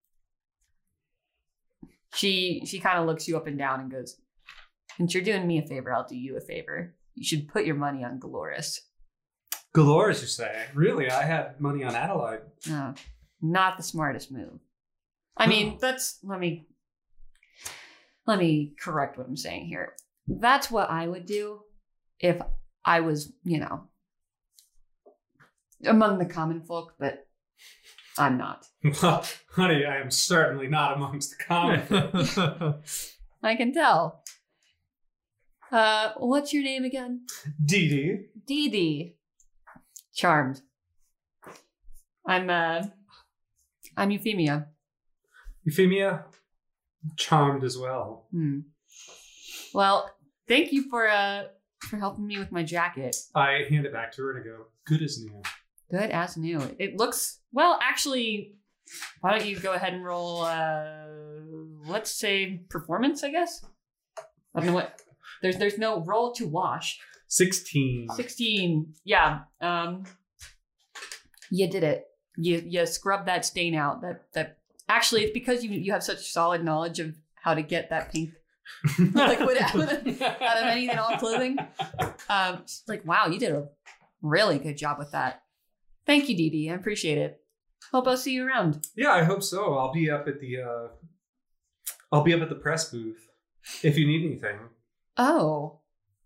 she she kind of looks you up and down and goes, since you're doing me a favor, I'll do you a favor. You should put your money on Dolores. Dolores, you say? Really? I had money on Adelaide. No, not the smartest move. I mean, that's, let me, let me correct what I'm saying here. That's what I would do if I was, you know, among the common folk, but I'm not. Well, honey, I am certainly not amongst the common. I can tell. Uh, what's your name again? Dee Dee. Dee Dee. Charmed. I'm, uh, I'm Euphemia. Euphemia, charmed as well. Hmm. Well, thank you for, uh, for helping me with my jacket. I hand it back to her and I go, good as new. Good as new. It looks, well, actually, why don't you go ahead and roll, uh, let's say performance, I guess? I don't know what, there's there's no roll to wash. sixteen. sixteen, yeah. Um, you did it. You you scrubbed that stain out. That, that actually, it's because you, you have such solid knowledge of how to get that pink liquid out of, out of anything on clothing. Um, it's like, wow, you did a really good job with that. Thank you, Dee Dee. I appreciate it. Hope I'll see you around. Yeah, I hope so. I'll be up at the uh I'll be up at the press booth if you need anything. Oh.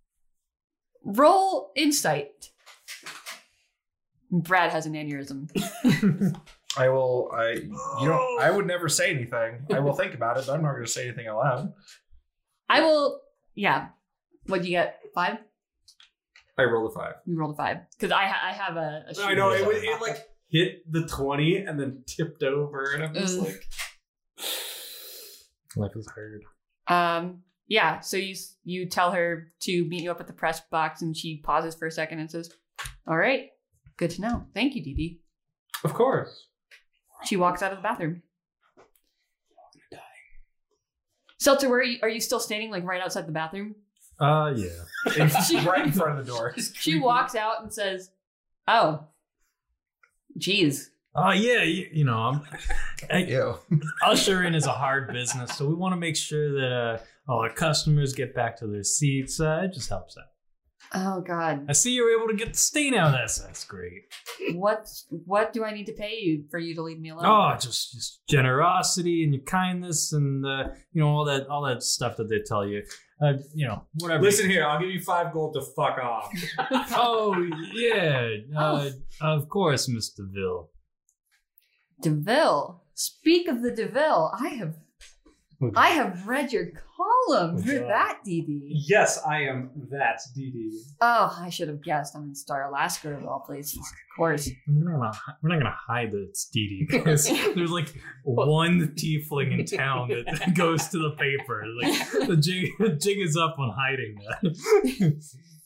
Roll insight. Brad has an aneurysm. I will. I you know. I would never say anything. I will think about it, but I'm not going to say anything out loud. I will. Yeah. What'd you get? Five? I rolled a five. You rolled a five. Because I, ha- I have a. a I know it, it, it like hit the twenty and then tipped over, and I'm just Ugh. like, Life is hard. Um. Yeah. So you you tell her to meet you up at the press box, and she pauses for a second and says, "All right, good to know. Thank you, Dee Dee." of course. She walks out of the bathroom. Seltzer, where are you, are you still standing, like right outside the bathroom? Uh, yeah. She- Right in front of the door. She walks out and says, "Oh, geez." Oh, yeah. You, you know, I'm, I, Ew. ushering is a hard business, so we want to make sure that uh, all our customers get back to their seats. Uh, it just helps out. Oh God. I see you're able to get the stain out. That's that's great. What what do I need to pay you for you to leave me alone? Oh, just just generosity and your kindness and uh, you know all that all that stuff that they tell you. Uh, you know whatever. Listen here, I'll give you five gold to fuck off. Oh yeah, uh, of course, Mister Ville. DeVille. Speak of the DeVille. I have I have read your column. You're that, Dee Dee. Yes, I am that Dee Dee. Oh, I should have guessed. I'm in Star Alaska of all places. Of course. We're not gonna, we're not gonna hide that it's Dee Dee because there's like one tiefling in town that goes to the paper. Like the jig, the jig is up on hiding that.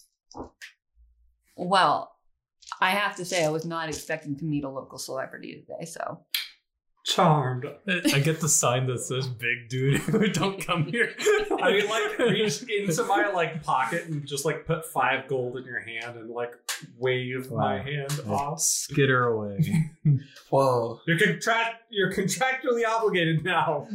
Well, I have to say I was not expecting to meet a local celebrity today, so Charmed. I get the sign that says "Big dude, don't come here." I mean, like, reach into my, like, pocket and just, like, put five gold in your hand and, like, wave Wow. my hand off. Skitter away. Whoa. You're, contract- you're contractually obligated now.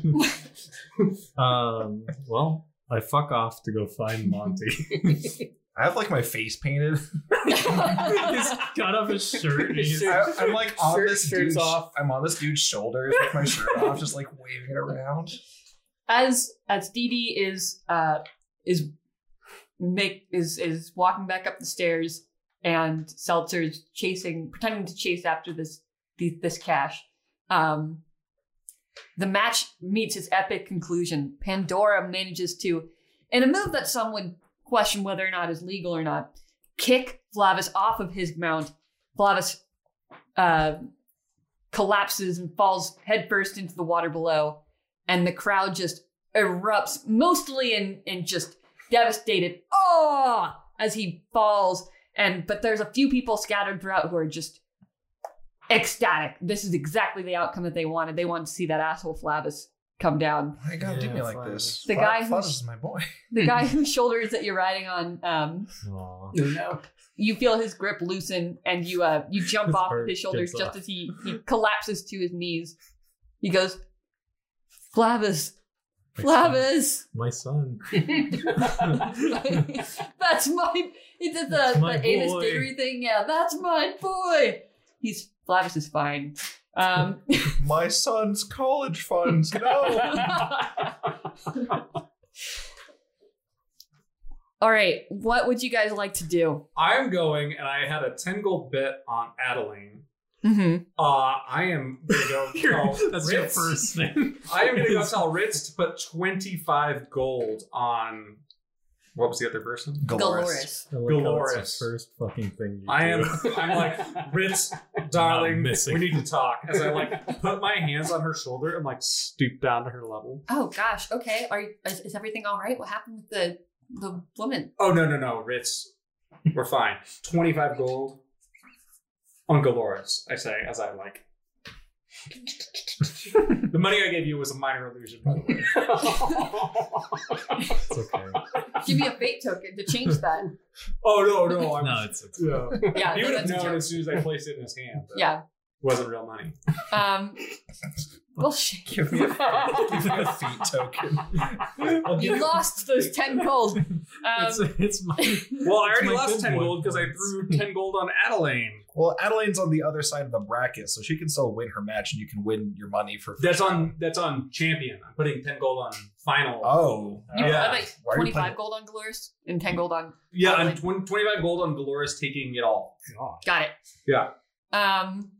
um. Well, I fuck off to go find Monty. I have like my face painted. He's got off his shirt. And he's, I, I'm like on Shirt- this shirts dude's. off. I'm on this dude's shoulders with my shirt off, just like waving it around. as as Dee Dee is uh is make is is walking back up the stairs and Seltzer's chasing pretending to chase after this the, this cash. Um the match meets its epic conclusion. Pandora manages to in a move that some would question whether or not is legal or not, kick Flavis off of his mount. Flavis uh, collapses and falls headfirst into the water below, and the crowd just erupts, mostly in, in just devastated oh as he falls. And but there's a few people scattered throughout who are just ecstatic. This is exactly the outcome that they wanted. They wanted to see that asshole Flavis come down. Why you gotta do Yeah, me like Flavis. this? The Fla- guy Flavis who's- is my boy. The guy whose shoulders that you're riding on, um, Aw. No. you feel his grip loosen, and you uh you jump His off heart his shoulders gets just off. as he he collapses to his knees. He goes, Flavis, Flavis. My son. That's my. He did the, That's my the Amos boy. Diggory thing. Yeah, that's my boy. He's Flavis is fine. Um, My son's college funds. No. all right, what would you guys like to do? I'm going, and I had a ten gold bet on Adeline. Mm-hmm. Uh, I am gonna go. tell That's your Ritz- first thing. I am gonna go tell Ritz to put twenty-five gold on. What was the other person? Dolores. I like how it's Dolores. the first fucking thing you I do. am. I'm like Ritz, darling. missing. We need to talk. As I like put my hands on her shoulder and like stoop down to her level. Oh gosh. Okay. Are you, is, is everything all right? What happened with the the woman? Oh no no no, Ritz, we're fine. Twenty-five gold on Dolores. I say as I like. The money I gave you was a minor illusion, by the way. It's okay. Give me a fate token to change that. Oh no no, I'm, No, it's, it's yeah. Yeah, He no, would have that's a known joke. as soon as I placed it in his hand. That Yeah. it wasn't real money. Um. Bullshit. Give me a, give me a feet token. You lost those ten gold. Um, it's, it's my. Well, I It's already my lost good ten boy gold because I points. threw ten gold on Adeline. Well, Adeline's on the other side of the bracket, so she can still win her match, and you can win your money for. That's on that's on champion. I'm putting ten gold on final. Oh, you, Yeah. I think Why are you twenty-five playing- gold on Dolores and ten gold on. yeah, Adeline. and twenty, twenty-five gold on Dolores taking it all. God. Got it. Yeah. Um.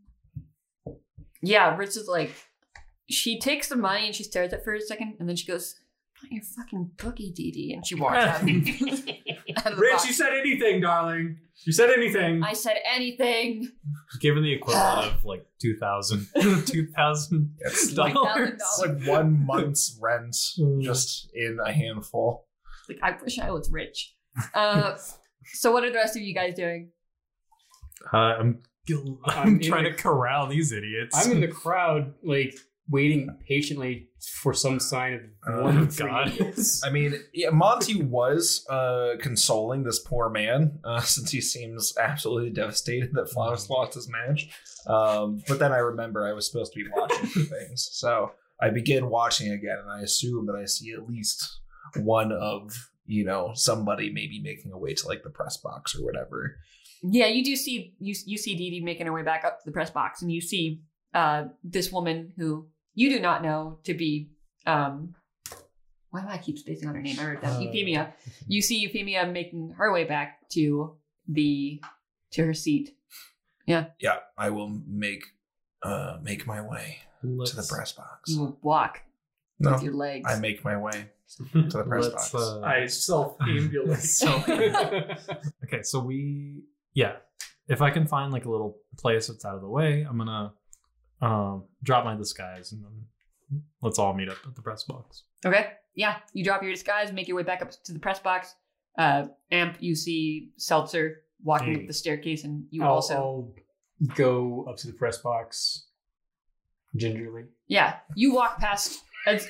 Yeah, Ritz is like, she takes the money and she stares at it for a second, and then she goes, "Not your fucking bookie, Dee Dee," and she walks out. out of the Rich, box. you said anything, darling. You said anything. I said anything. Given the equivalent of like two thousand, two thousand it's Like like thousand it's dollars. like one month's rent just in a handful. Like, I wish I was rich. Uh, so what are the rest of you guys doing? Uh, I'm, I'm I'm in trying the- to corral these idiots. I'm in the crowd, like waiting patiently for some sign of Oh, one of the God. idiots. I mean, yeah, Monty was uh, consoling this poor man uh, since he seems absolutely devastated that Flavis lost his match. Um, but then I remember I was supposed to be watching for things, so I begin watching again, and I assume that I see at least one of you know somebody maybe making a way to like the press box or whatever. Yeah, you do see you you see Dee Dee making her way back up to the press box, and you see uh, this woman who you do not know to be. Um, why do I keep spacing on her name? I wrote it down. Uh, Euphemia. You see Euphemia making her way back to the to her seat. Yeah, I will make uh, make my way Let's, to the press box. You walk No, with your legs. I make my way to the press Let's, box. uh, I self-ambulate. So- okay, so we, yeah. If I can find like a little place that's out of the way, I'm gonna um, drop my disguise and then let's all meet up at the press box. Okay. Yeah. You drop your disguise, make your way back up to the press box. Uh, Amp, you see Seltzer walking Hey. up the staircase, and you I'll, also. I'll go up to the press box gingerly. Yeah. You walk past as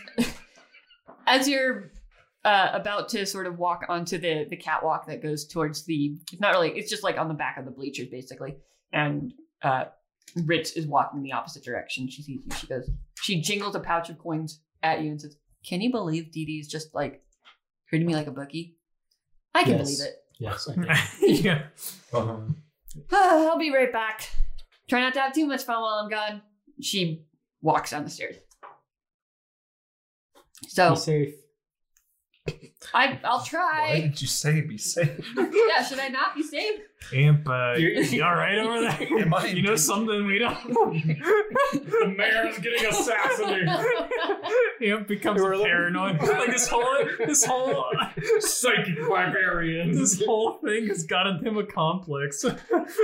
as you're uh, about to sort of walk onto the the catwalk that goes towards the. It's not really. It's just like on the back of the bleachers, basically. And uh, Ritz is walking in the opposite direction. She sees you. She goes. She jingles a pouch of coins at you and says, "Can you believe Dee Dee's just like treating me like a bookie? I can Yes. believe it." Yes, I think. yeah. Um, I'll be right back. Try not to have too much fun while I'm gone. She walks down the stairs. So Be safe. I I'll Why try. did you say be safe? Yeah, should I not be safe? Amp, uh, you all right over there? Am I You know something we don't? The mayor's getting assassinated. Amp becomes paranoid. Like this whole, this whole, Psychic barbarian. this whole thing has gotten him a complex. Back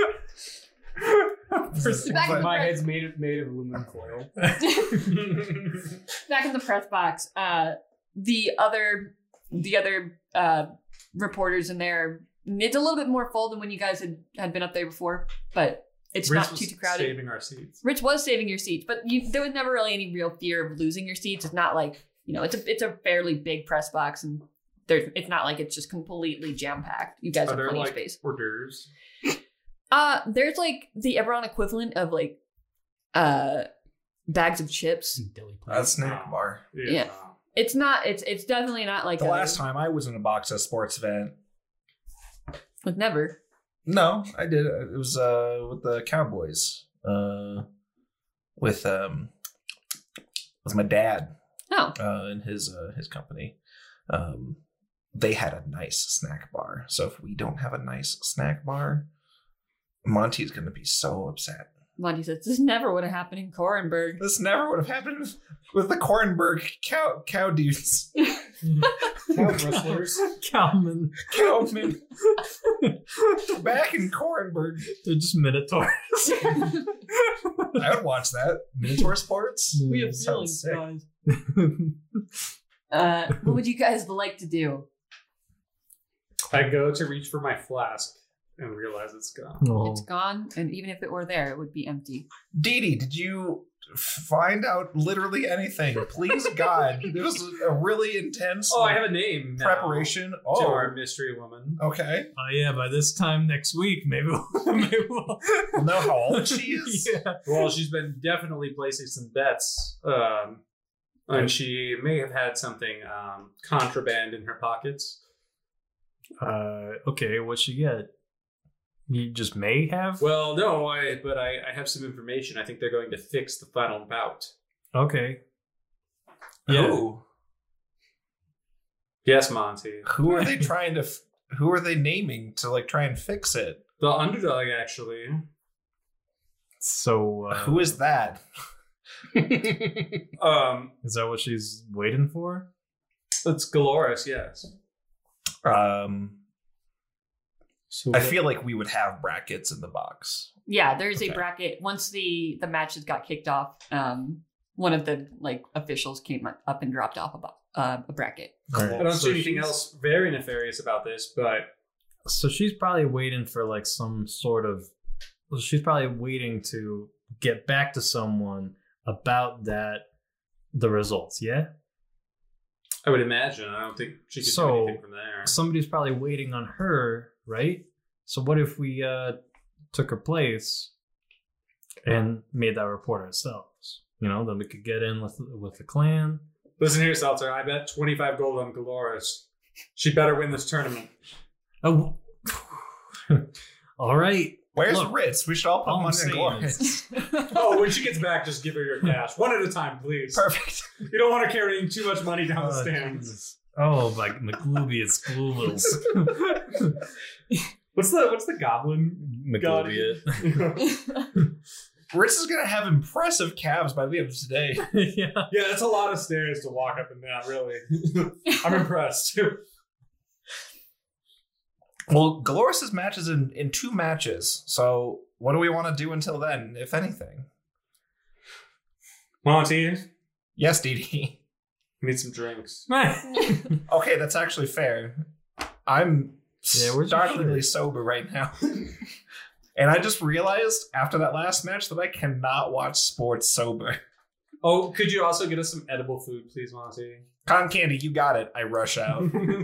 in the My press, head's made of, made of aluminum foil. back in the press box. Uh, the other the other uh, reporters in there. It's a little bit more full than when you guys had, had been up there before, but it's Rich not was too too crowded. saving our seats. Rich was saving your seats, but you, there was never really any real fear of losing your seats. It's not like, you know, it's a it's a fairly big press box, and there's it's not like it's just completely jam packed. You guys Are have there plenty like of space. hors d'oeuvres? Uh, there's like the Eberron equivalent of like uh bags of chips. Deli A snack bar. Yeah. It's not. It's it's definitely not like The a, last time I was in a box at a sports event. with never. No, I did. It was uh with the Cowboys. Uh, with um, with my dad. Oh, Uh, in his uh, his company. Um, they had a nice snack bar. So if we don't have a nice snack bar, Monty's gonna be so upset. Monty says this never would have happened in Corenberg. This never would have happened with the Kornberg cow cow dudes. Cow rustlers. Cowman. Cowmen. Back in Kornberg. They're just minotaurs. I would watch that. Minotaur sports? We have Sounds feelings, sick. guys. Uh, what would you guys like to do? I go to reach for my flask and realize it's gone. Oh. It's gone, and even if it were there, it would be empty. Dee Dee, did you find out literally anything? Please, God. There was a really intense Oh, I have a name now preparation. to Oh, our mystery woman. okay. Oh yeah, by this time next week, maybe we'll, maybe we'll We'll know how old she is. Yeah. Well, she's been definitely placing some bets, um, and she may have had something um, contraband in her pockets. Uh, okay, what she get? You just may have. Well, no, I but I, I have some information. I think they're going to fix the final bout. Okay. Yeah. Who? Yes, Monty. Who are they trying to? F- who are they naming to like try and fix it? The underdog, actually. So uh, Who is that? Um, is that what she's waiting for? it's Galoris, yes. Um, So I feel like we would have brackets in the box. Yeah, there's Okay. a bracket. Once the the matches got kicked off, um, one of the like officials came up and dropped off a, bo- uh, a bracket. Alright, I don't so see anything she's- else very nefarious about this, but So she's probably waiting for like some sort of. well, She's probably waiting to get back to someone about that, the results. Yeah. I would imagine. I don't think she could So- do anything from there. Somebody's probably waiting on her, right? So what if we uh took her place and made that report ourselves? You know, then we could get in with with the clan. Listen here, Seltzer. I bet twenty-five gold on Galoris. She better win this tournament. Oh, all right. Where's Look, Ritz? We should all put all I'm money on saying Glorious. is- Oh, when she gets back, just give her your cash. One at a time, please. Perfect. You don't want to carry too much money down the Oh, stands. Jesus. Oh, like McGloobius Gloobils. What's the what's the goblin? McGloobius. Ritz is gonna have impressive calves by the end of today. Yeah. Yeah, that's a lot of stairs to walk up and down, really. I'm impressed. Well, Galoris' matches in, in two matches. So what do we want to do until then, if anything? Monty, Yes, Dee Dee. need some drinks. Okay, that's actually fair. I'm Yeah, where's your startlingly shirt? sober right now. And I just realized after that last match that I cannot watch sports sober. Oh, could you also get us some edible food, please, Monty? Cotton candy, you got it. I rush out.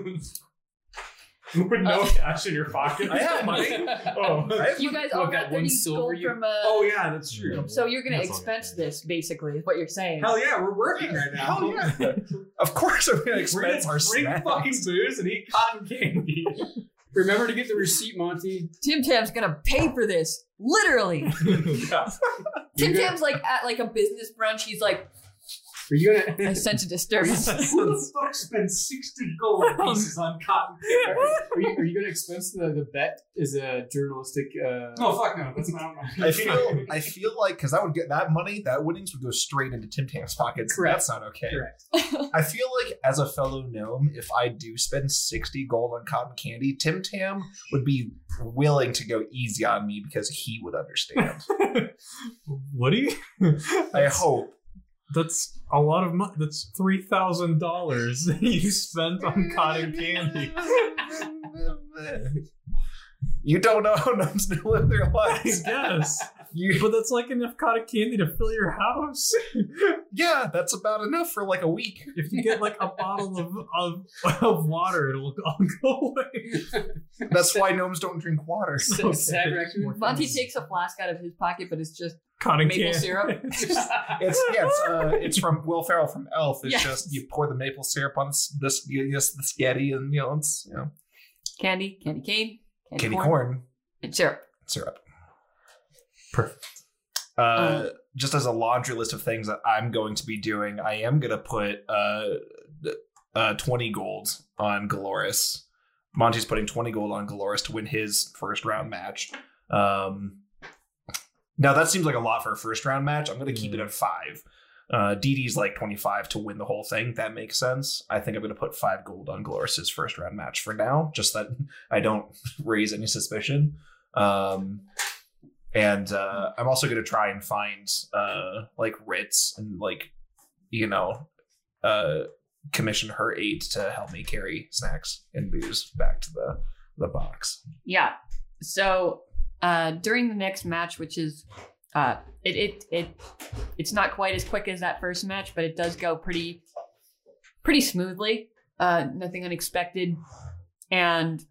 With no cash in your pocket. I have money. Oh, I have- You guys What, all that got one thirty silver gold you- from. Uh, oh yeah, that's true. So you're gonna That's all expense good. this, basically, is what you're saying. Hell yeah, we're working right now. Hell yeah. Of course I'm going to We're gonna expense our drink snacks. fucking booze and eat cotton candy. remember to get the receipt, Monty. Tim Tam's gonna pay for this, literally. Yeah. Tim Tam's like at like a business brunch. He's like, Are you gonna? I sense a disturbance. Who the fuck spends sixty gold pieces on cotton Are, are you are you gonna expense the, the bet as a journalistic? Uh... No, fuck no. That's not. I feel I feel like because that would get that money, that winnings would go straight into Tim Tam's pockets. Correct. That's not okay. Correct. I feel like as a fellow gnome, if I do spend sixty gold on cotton candy, Tim Tam would be willing to go easy on me because he would understand. What do you? I hope. That's a lot of money. That's three thousand dollars you spent on cotton candy. You don't know how gnomes live their I lives. guess, You, but that's like enough cotton candy to fill your house. yeah, that's about enough for like a week. If you get like a bottle of of, of water, it'll all go away. That's why gnomes don't drink water. So sad raccoon. Monty takes a flask out of his pocket, but it's just Cotton maple candy. syrup. It's yeah, it's, uh, it's from Will Ferrell from Elf. It's Yes. just you pour the maple syrup on this this, this the spaghetti, and you know it's you know Candy, candy cane, candy, candy corn, corn and syrup. syrup. Perfect. Uh, Uh, just as a laundry list of things that I'm going to be doing, I am going to put uh, uh, twenty gold on Galoris. Monty's putting twenty gold on Galoris to win his first round match. Um, now, that seems like a lot for a first round match. I'm going to keep it at five. Uh, Dee Dee's like twenty-five to win the whole thing. That makes sense. I think I'm going to put five gold on Galoris's first round match for now, just that I don't raise any suspicion. Um, and uh, I'm also going to try and find uh, like Ritz and like, you know, uh, commission her aide to help me carry snacks and booze back to the, the box. Yeah. So uh, during the next match, which is uh, it it it it's not quite as quick as that first match, but it does go pretty pretty smoothly. Uh, nothing unexpected, and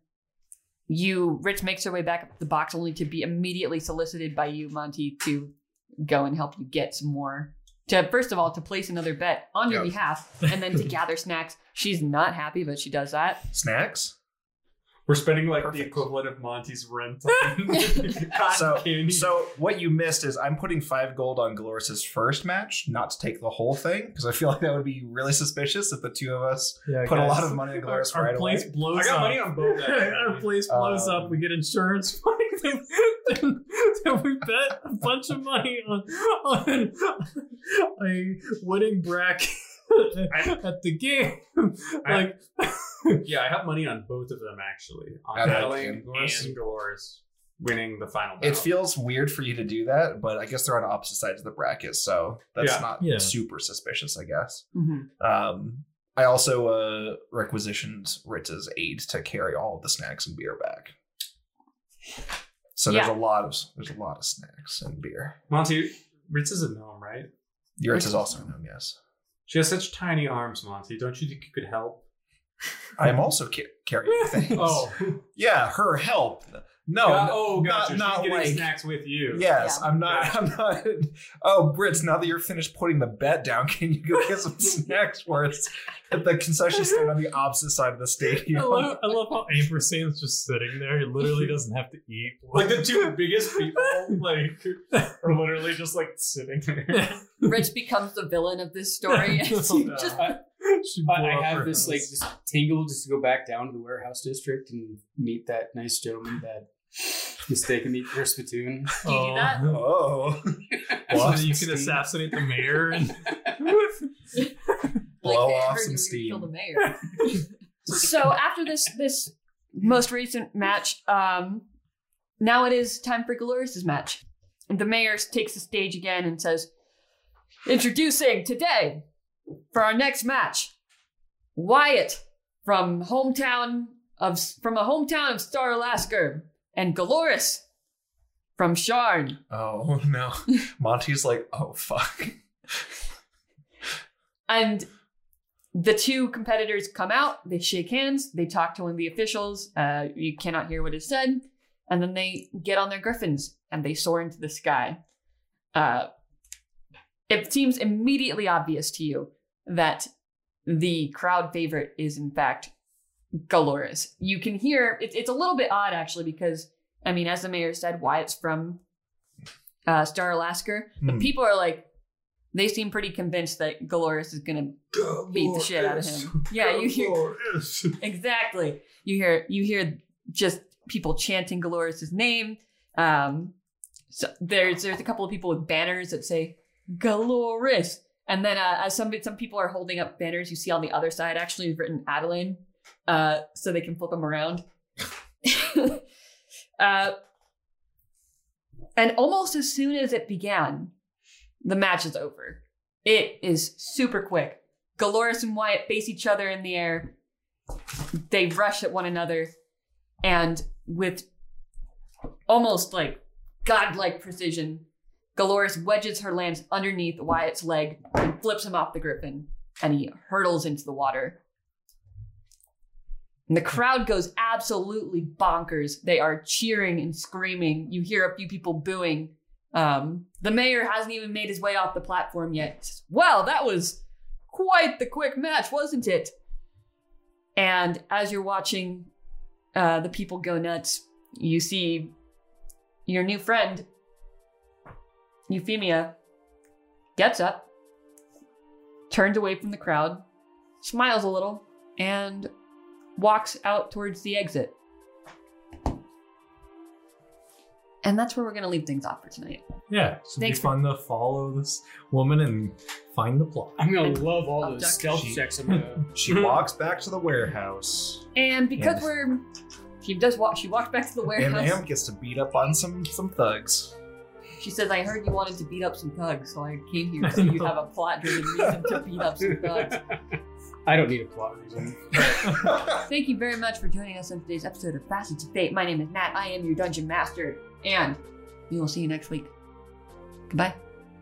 you Rich makes her way back up the box, only to be immediately solicited by you, Monty, to go and help you get some more. To first of all, to place another bet on your Yep. behalf, and then to gather snacks. She's not happy, but she does that. Snacks? We're spending like the Perfect. equivalent of Monty's rent on cotton So, candy. so what you missed is I'm putting five gold on Galoris's first match, not to take the whole thing, because I feel like that would be really suspicious if the two of us Yeah, put a guys. lot of money on Our, Galoris our right place away. blows I got up. money on both. Our place blows Um, up. We get insurance money. Then, then we bet a bunch of money on, on a winning bracket at the game. Like, Yeah, I have money on both of them actually. On And battling and and Galoris. Galoris winning the final It battle. feels weird for you to do that, but I guess they're on opposite sides of the bracket, so that's Yeah. not Yeah. super suspicious, I guess. Mm-hmm. Um, I also uh, requisitioned Ritz's aide to carry all of the snacks and beer back. So there's Yeah. a lot of there's a lot of snacks and beer. Monty, Ritz is a gnome, right? Ritz is also known, yes. She has such tiny arms, Monty. Don't you think you could help? I'm also ca- carrying things. Oh, yeah, her help. No, Got- no, oh, gotcha. not, not She's getting like. snacks with you. Yes, Yeah. I'm not. I'm not. Oh, Brits! Now that you're finished putting the bet down, can you go get some snacks for us at the concession stand on the opposite side of the I stadium? love, I love how ampersand's just sitting there. He literally doesn't have to eat. Like the two biggest people, like, are literally just like sitting there. Rich becomes the villain of this story. and Oh, he no. just- She blew I, up I have her this house. like this tingle just to go back down to the warehouse district and meet that nice gentleman that mistaken me for a spittoon. Do you do that? Oh, So What? that you can assassinate the mayor and Blow Like, I off heard some you were gonna steam. Kill the mayor. So after this this most recent match, um, now it is time for Galoris's match. The mayor takes the stage again and says, "Introducing today for our next match, Wyatt from hometown of from a hometown of Star Alaska, and Galoris from Sharn." oh no! Monty's like, oh fuck. And the two competitors come out, they shake hands, they talk to one of the officials. Uh, you cannot hear what is said. And then they get on their griffins and they soar into the sky. Uh, it seems immediately obvious to you that the crowd favorite is, in fact, Galoris. You can hear, it, it's a little bit odd, actually, because, I mean, as the mayor said, Wyatt's from uh, Star Alaska. But Hmm. people are like, they seem pretty convinced that Galoris is gonna beat the shit out of him. Yeah, you hear exactly. You hear you hear just people chanting Galoris' name. Um, so there's there's a couple of people with banners that say Galoris, and then uh, as some some people are holding up banners, you see on the other side actually is written Adeline, uh, so they can flip them around. uh, and almost as soon as it began, the match is over. It is super quick. Galoris and Wyatt face each other in the air. They rush at one another, and with almost like godlike precision, Galoris wedges her lance underneath Wyatt's leg and flips him off the griffin, and he hurtles into the water. And the crowd goes absolutely bonkers. They are cheering and screaming. You hear a few people booing. Um, the mayor hasn't even made his way off the platform yet. He says, well, that was quite the quick match, wasn't it? And as you're watching uh, the people go nuts, you see your new friend, Euphemia, gets up, turns away from the crowd, smiles a little, and walks out towards the exit. And that's where we're going to leave things off for tonight. Yeah, it's Thanks be for- fun to follow this woman and find the plot. I'm gonna love all Abduct. those stealth She- checks. I'm gonna. She walks back to the warehouse, And because Yeah. we're... She does walk. She walks back to the and warehouse. Am gets to beat up on some some thugs. She says, I heard you wanted to beat up some thugs, so I came here so you have a plot-driven reason to beat up some thugs. I don't need a plot reason. Thank you very much for joining us on today's episode of Facets of Fate. My name is Nat. I am your Dungeon Master, and we will see you next week. Goodbye.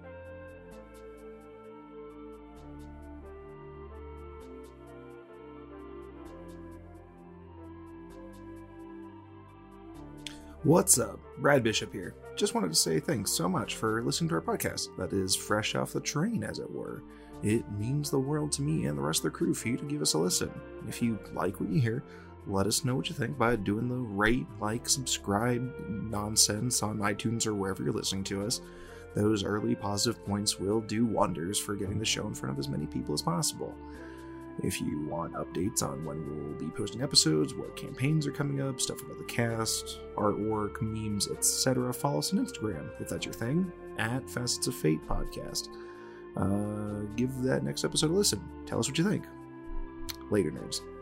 What's up? Brad Bishop here. Just wanted to say thanks so much for listening to our podcast. That is fresh off the train, as it were. It means the world to me and the rest of the crew for you to give us a listen. If you like what you hear, let us know what you think by doing the rate, like, subscribe nonsense on iTunes or wherever you're listening to us. Those early positive points will do wonders for getting the show in front of as many people as possible. If you want updates on when we'll be posting episodes, what campaigns are coming up, stuff about the cast, artwork, memes, et cetera, follow us on Instagram, if that's your thing, at Facets of Fate Podcast. Uh, give that next episode a listen. Tell us what you think. Later, nerds.